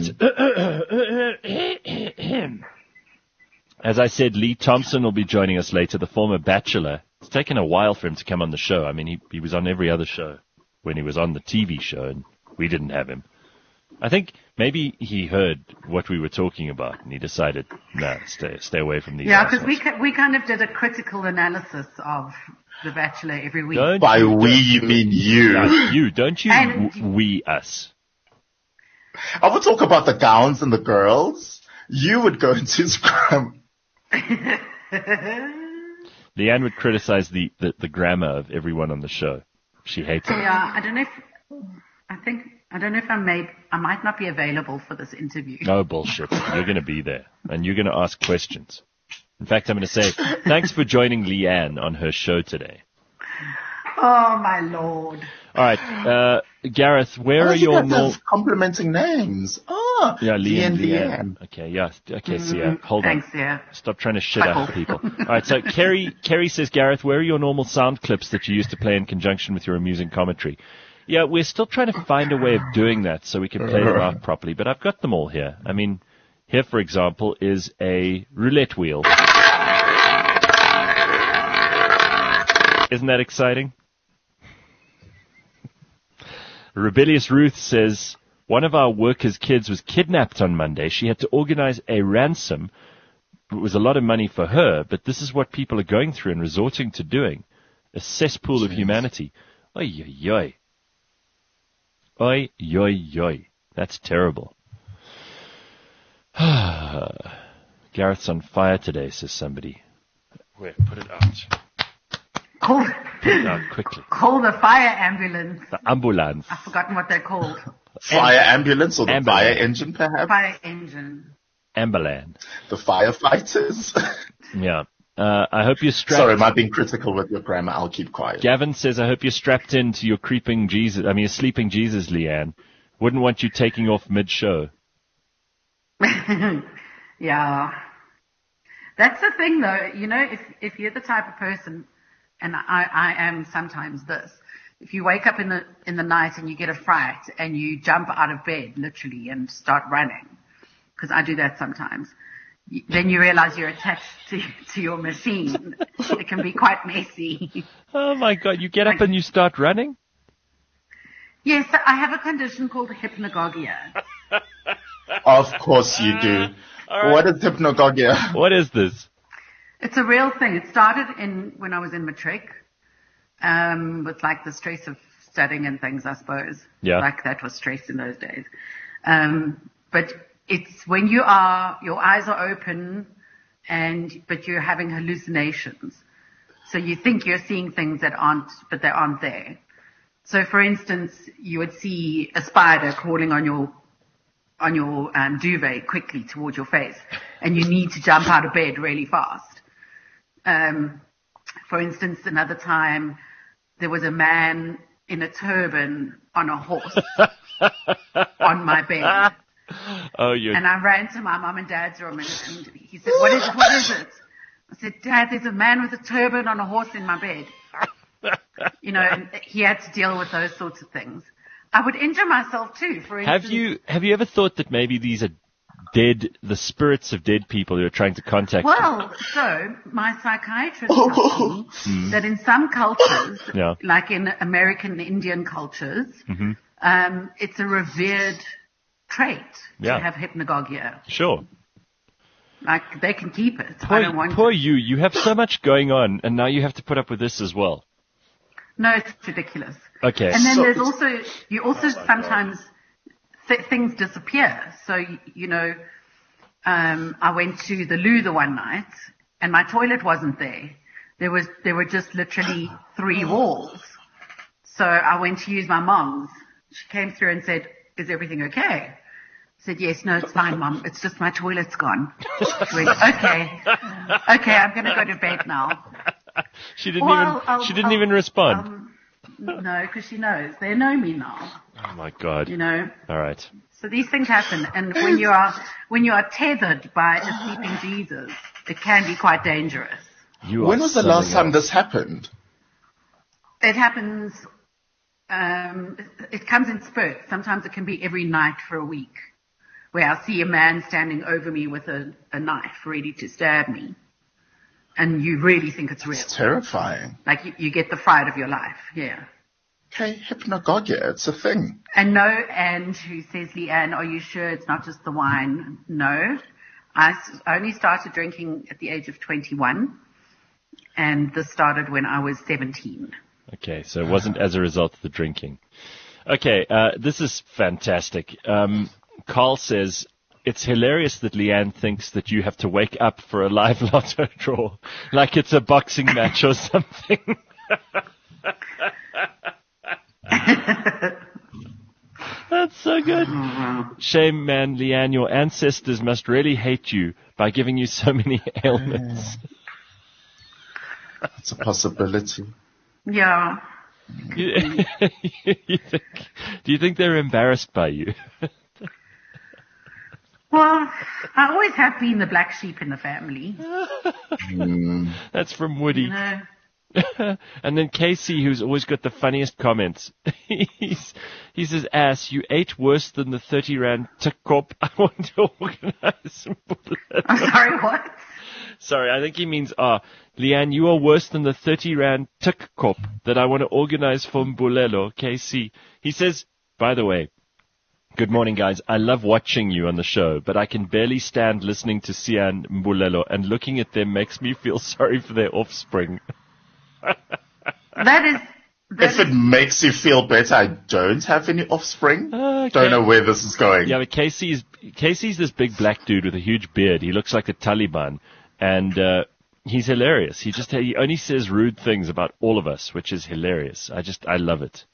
Speaker 2: As I said, Lee Thompson will be joining us later. The former Bachelor. It's taken a while for him to come on the show. I mean, he he was on every other show when he was on the T V show, and we didn't have him. I think maybe he heard what we were talking about, and he decided, no, stay stay away from these.
Speaker 4: Yeah, because we
Speaker 2: assholes."
Speaker 4: ki- we kind of did a critical analysis of The Bachelor every week.
Speaker 2: Don't
Speaker 3: by
Speaker 2: you,
Speaker 3: we, you mean you.
Speaker 2: don't you, don't you,
Speaker 4: And-
Speaker 2: w- we us.
Speaker 3: I would talk about the gowns and the girls. You would go into Instagram.
Speaker 2: Leanne would criticize the, the, the grammar of everyone on the show. She hates it.
Speaker 4: Yeah, I don't know if I think I don't know if I may I might not be available for this interview.
Speaker 2: No bullshit. You're going to be there, and you're going to ask questions. In fact, I'm going to say, thanks for joining Leanne on her show today.
Speaker 4: Oh my lord!
Speaker 2: All right, uh, Gareth, where
Speaker 3: Oh,
Speaker 2: are
Speaker 3: you
Speaker 2: your
Speaker 3: guys
Speaker 2: more...
Speaker 3: have complimenting names. Ah,
Speaker 2: Yeah, Leanne,
Speaker 3: Leanne,
Speaker 2: Leanne.
Speaker 3: Leanne.
Speaker 2: Okay, yeah, okay, so yeah, hold on.
Speaker 4: Thanks, yeah.
Speaker 2: Stop trying to shit out
Speaker 4: Chuckle.
Speaker 2: people. All right, so Kerry, Kerry says, Gareth, where are your normal sound clips that you used to play in conjunction with your amusing commentary? Yeah, we're still trying to find a way of doing that so we can play them out properly, but I've got them all here. I mean, here, for example, is a roulette wheel. Isn't that exciting? Rebellious Ruth says, one of our workers' kids was kidnapped on Monday. She had to organize a ransom. It was a lot of money for her, but this is what people are going through and resorting to doing. A cesspool of humanity. Oy, oy, oy. Oy, oy, oy. That's terrible. Gareth's on fire today, says somebody. Wait, put it out.
Speaker 4: Call,
Speaker 2: Put it out quickly.
Speaker 4: call the fire ambulance.
Speaker 2: The ambulance.
Speaker 4: I've forgotten what they're called.
Speaker 3: Fire ambulance or the
Speaker 2: Ambulance.
Speaker 3: fire engine, perhaps?
Speaker 4: Fire engine.
Speaker 2: Ambulance.
Speaker 3: The firefighters?
Speaker 2: Yeah. Uh, I hope you're strapped.
Speaker 3: Sorry, am I being critical with your grammar? I'll keep quiet.
Speaker 2: Gavin says, I hope you're strapped into your creeping Jesus, I mean, your sleeping Jesus, Leanne. Wouldn't want you taking off mid-show.
Speaker 4: Yeah. That's the thing though, you know, if, if you're the type of person, and I, I am sometimes this, if you wake up in the, in the night and you get a fright and you jump out of bed, literally, and start running, because I do that sometimes, y- then you realize you're attached to, to your machine. It can be quite messy.
Speaker 2: Oh my God, you get up and you start running?
Speaker 4: Yes, I have a condition called hypnagogia.
Speaker 3: Of course you do.
Speaker 2: All right.
Speaker 3: What is hypnagogia?
Speaker 2: What is this?
Speaker 4: It's a real thing. It started in when I was in matric, um, with like the stress of studying and things, I suppose.
Speaker 2: Yeah.
Speaker 4: Like that was stress in those days. Um, but it's when you are, your eyes are open and, but you're having hallucinations. So you think you're seeing things that aren't, but they aren't there. So for instance, you would see a spider crawling on your on your um, duvet quickly towards your face, and you need to jump out of bed really fast. Um, For instance, another time there was a man in a turban on a horse on my bed.
Speaker 2: Oh, you.
Speaker 4: And I ran to my mum and dad's room, and, and he said, what is it? What is it? I said, Dad, there's a man with a turban on a horse in my bed. You know, and he had to deal with those sorts of things. I would injure myself too, for instance.
Speaker 2: Have you, have you ever thought that maybe these are dead, the spirits of dead people who are trying to contact you?
Speaker 4: Well, so my psychiatrist told me that in some cultures,
Speaker 2: Yeah.
Speaker 4: like in American Indian cultures,
Speaker 2: Mm-hmm.
Speaker 4: um, it's a revered trait to
Speaker 2: Yeah.
Speaker 4: have hypnagogia.
Speaker 2: Sure.
Speaker 4: Like, they can keep it. I
Speaker 2: Poor,
Speaker 4: don't want
Speaker 2: poor
Speaker 4: it.
Speaker 2: you. You have so much going on, and now you have to put up with this as well.
Speaker 4: No, it's ridiculous.
Speaker 2: Okay.
Speaker 4: And then
Speaker 3: So
Speaker 4: there's
Speaker 3: it's-
Speaker 4: also, you also sometimes, th- things disappear. So, y- you know, um, I went to the loo the one night, and my toilet wasn't there. There was, there were just literally three walls. So I went to use my mom's. She came through and said, is everything okay? I said, yes, no, it's fine, Mom. It's just my toilet's gone. She went, okay. Okay, I'm going to go to bed now.
Speaker 2: She didn't
Speaker 4: Well,
Speaker 2: even.
Speaker 4: I'll-
Speaker 2: she didn't
Speaker 4: I'll-
Speaker 2: even respond.
Speaker 4: Um, no, because she knows. They know me now,
Speaker 2: Oh my God.
Speaker 4: you know.
Speaker 2: All right.
Speaker 4: So these things happen. And when you are, when you are tethered by a sleeping Jesus, it can be quite dangerous.
Speaker 2: You
Speaker 3: When
Speaker 2: are
Speaker 3: was the last
Speaker 2: something
Speaker 3: time
Speaker 2: else.
Speaker 3: this happened?
Speaker 4: It happens, um, it comes in spurts. Sometimes it can be every night for a week, where I'll see a man standing over me with a, a knife ready to stab me. And you really think it's real.
Speaker 3: It's terrifying.
Speaker 4: Like you, you get the fright of your life, yeah.
Speaker 3: Okay, hypnagogia, it's a thing.
Speaker 4: And no, and who says, Leanne, are you sure it's not just the wine? No. I s- only started drinking at the age of twenty-one, and this started when I was seventeen.
Speaker 2: Okay, so it wasn't as a result of the drinking. Okay, uh, this is fantastic. Um, Carl says, it's hilarious that Leanne thinks that you have to wake up for a live lotto draw, like it's a boxing match or something. That's so good. Shame, man, Leanne, your ancestors must really hate you by giving you so many ailments.
Speaker 3: It's a possibility.
Speaker 4: Yeah.
Speaker 2: You, you think, do you think they're embarrassed by you?
Speaker 4: Well, I always have been the black sheep in the family.
Speaker 2: That's from Woody.
Speaker 4: You know?
Speaker 2: And then Casey, who's always got the funniest comments. He's, he says, ass, you ate worse than the thirty rand tikkop. I want to organize some bullet.
Speaker 4: I'm sorry, what?
Speaker 2: Sorry, I think he means, ah, Leanne, you are worse than the thirty rand tikkop that I want to organize for Mbulelo, K C. He says, by the way, good morning, guys. I love watching you on the show, but I can barely stand listening to Sian Mbulelo, and looking at them makes me feel sorry for their offspring.
Speaker 4: That is, that
Speaker 3: If it
Speaker 4: is,
Speaker 3: makes you feel better, I don't have any offspring.
Speaker 2: Okay.
Speaker 3: Don't know where this is going.
Speaker 2: Yeah, but Casey's, Casey's this big black dude with a huge beard. He looks like the Taliban, and uh, he's hilarious. He just he only says rude things about all of us, which is hilarious. I just I love it.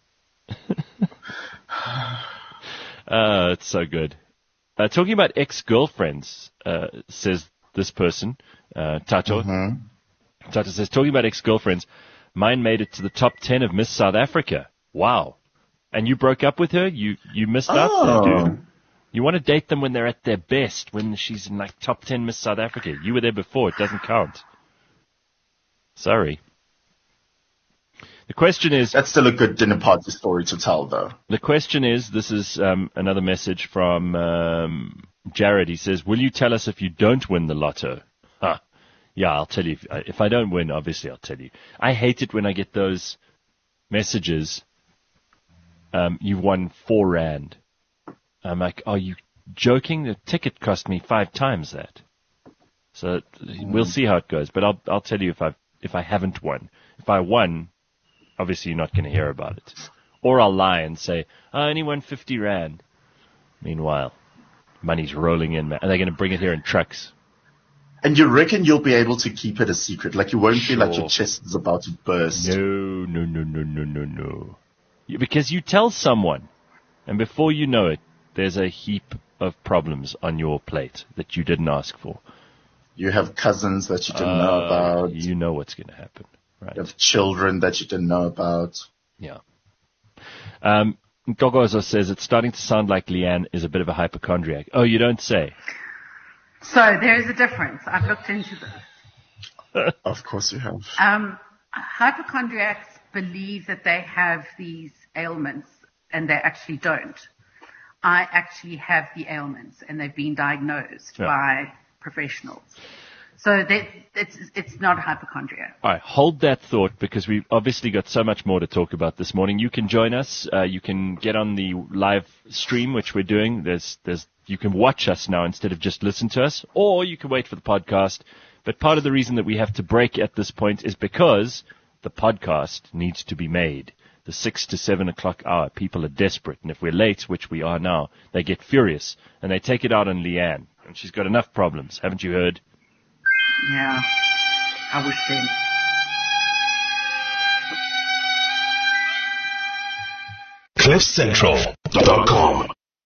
Speaker 2: Uh, it's so good. Uh, talking about ex-girlfriends, uh, says this person, uh, Tato. Tato says, talking about ex-girlfriends, mine made it to the top ten of Miss South Africa. Wow. And you broke up with her? You, you missed out
Speaker 3: Oh.
Speaker 2: there, dude. You want to date them when they're at their best, when she's in like top ten Miss South Africa. You were there before. It doesn't count. Sorry. The question is,
Speaker 3: That's still a good dinner party story to tell, though.
Speaker 2: The question is, this is um, another message from um, Jared. He says, will you tell us if you don't win the lotto? Huh. Yeah, I'll tell you. If, if I don't win, obviously I'll tell you. I hate it when I get those messages. Um, you've won four rand. I'm like, are you joking? The ticket cost me five times that. So we'll see how it goes. But I'll I'll tell you if I if I haven't won. If I won, obviously you're not going to hear about it. Or I'll lie and say, oh, I only won fifty rand. Meanwhile, money's rolling in, man. And they're going to bring it here in trucks.
Speaker 3: And you reckon you'll be able to keep it a secret? Like you won't feel like
Speaker 2: Sure.
Speaker 3: your chest is about to burst?
Speaker 2: No, no, no, no, no, no, no. You, because you tell someone, and before you know it, there's a heap of problems on your plate that you didn't ask for.
Speaker 3: You have cousins that you didn't know
Speaker 2: Uh,
Speaker 3: about.
Speaker 2: You know what's going to happen, right?
Speaker 3: You have children that you didn't know about.
Speaker 2: Yeah. Um, Gogozo says it's starting to sound like Leanne is a bit of a hypochondriac. Oh, you don't say.
Speaker 4: So there is a difference. I've looked into this.
Speaker 3: Of course you have.
Speaker 4: Um, hypochondriacs believe that they have these ailments and they actually don't. I actually have the ailments and they've been diagnosed
Speaker 2: Yeah.
Speaker 4: by professionals. So they, it's, it's not hypochondria.
Speaker 2: All right, hold that thought because we've obviously got so much more to talk about this morning. You can join us. Uh, you can get on the live stream, which we're doing. There's, there's, you can watch us now instead of just listen to us, or you can wait for the podcast. But part of the reason that we have to break at this point is because the podcast needs to be made. The six to seven o'clock hour, people are desperate. And if we're late, which we are now, they get furious and they take it out on Leanne. And she's got enough problems. Haven't you heard?
Speaker 4: Yeah. I wish then.
Speaker 1: cliff central dot com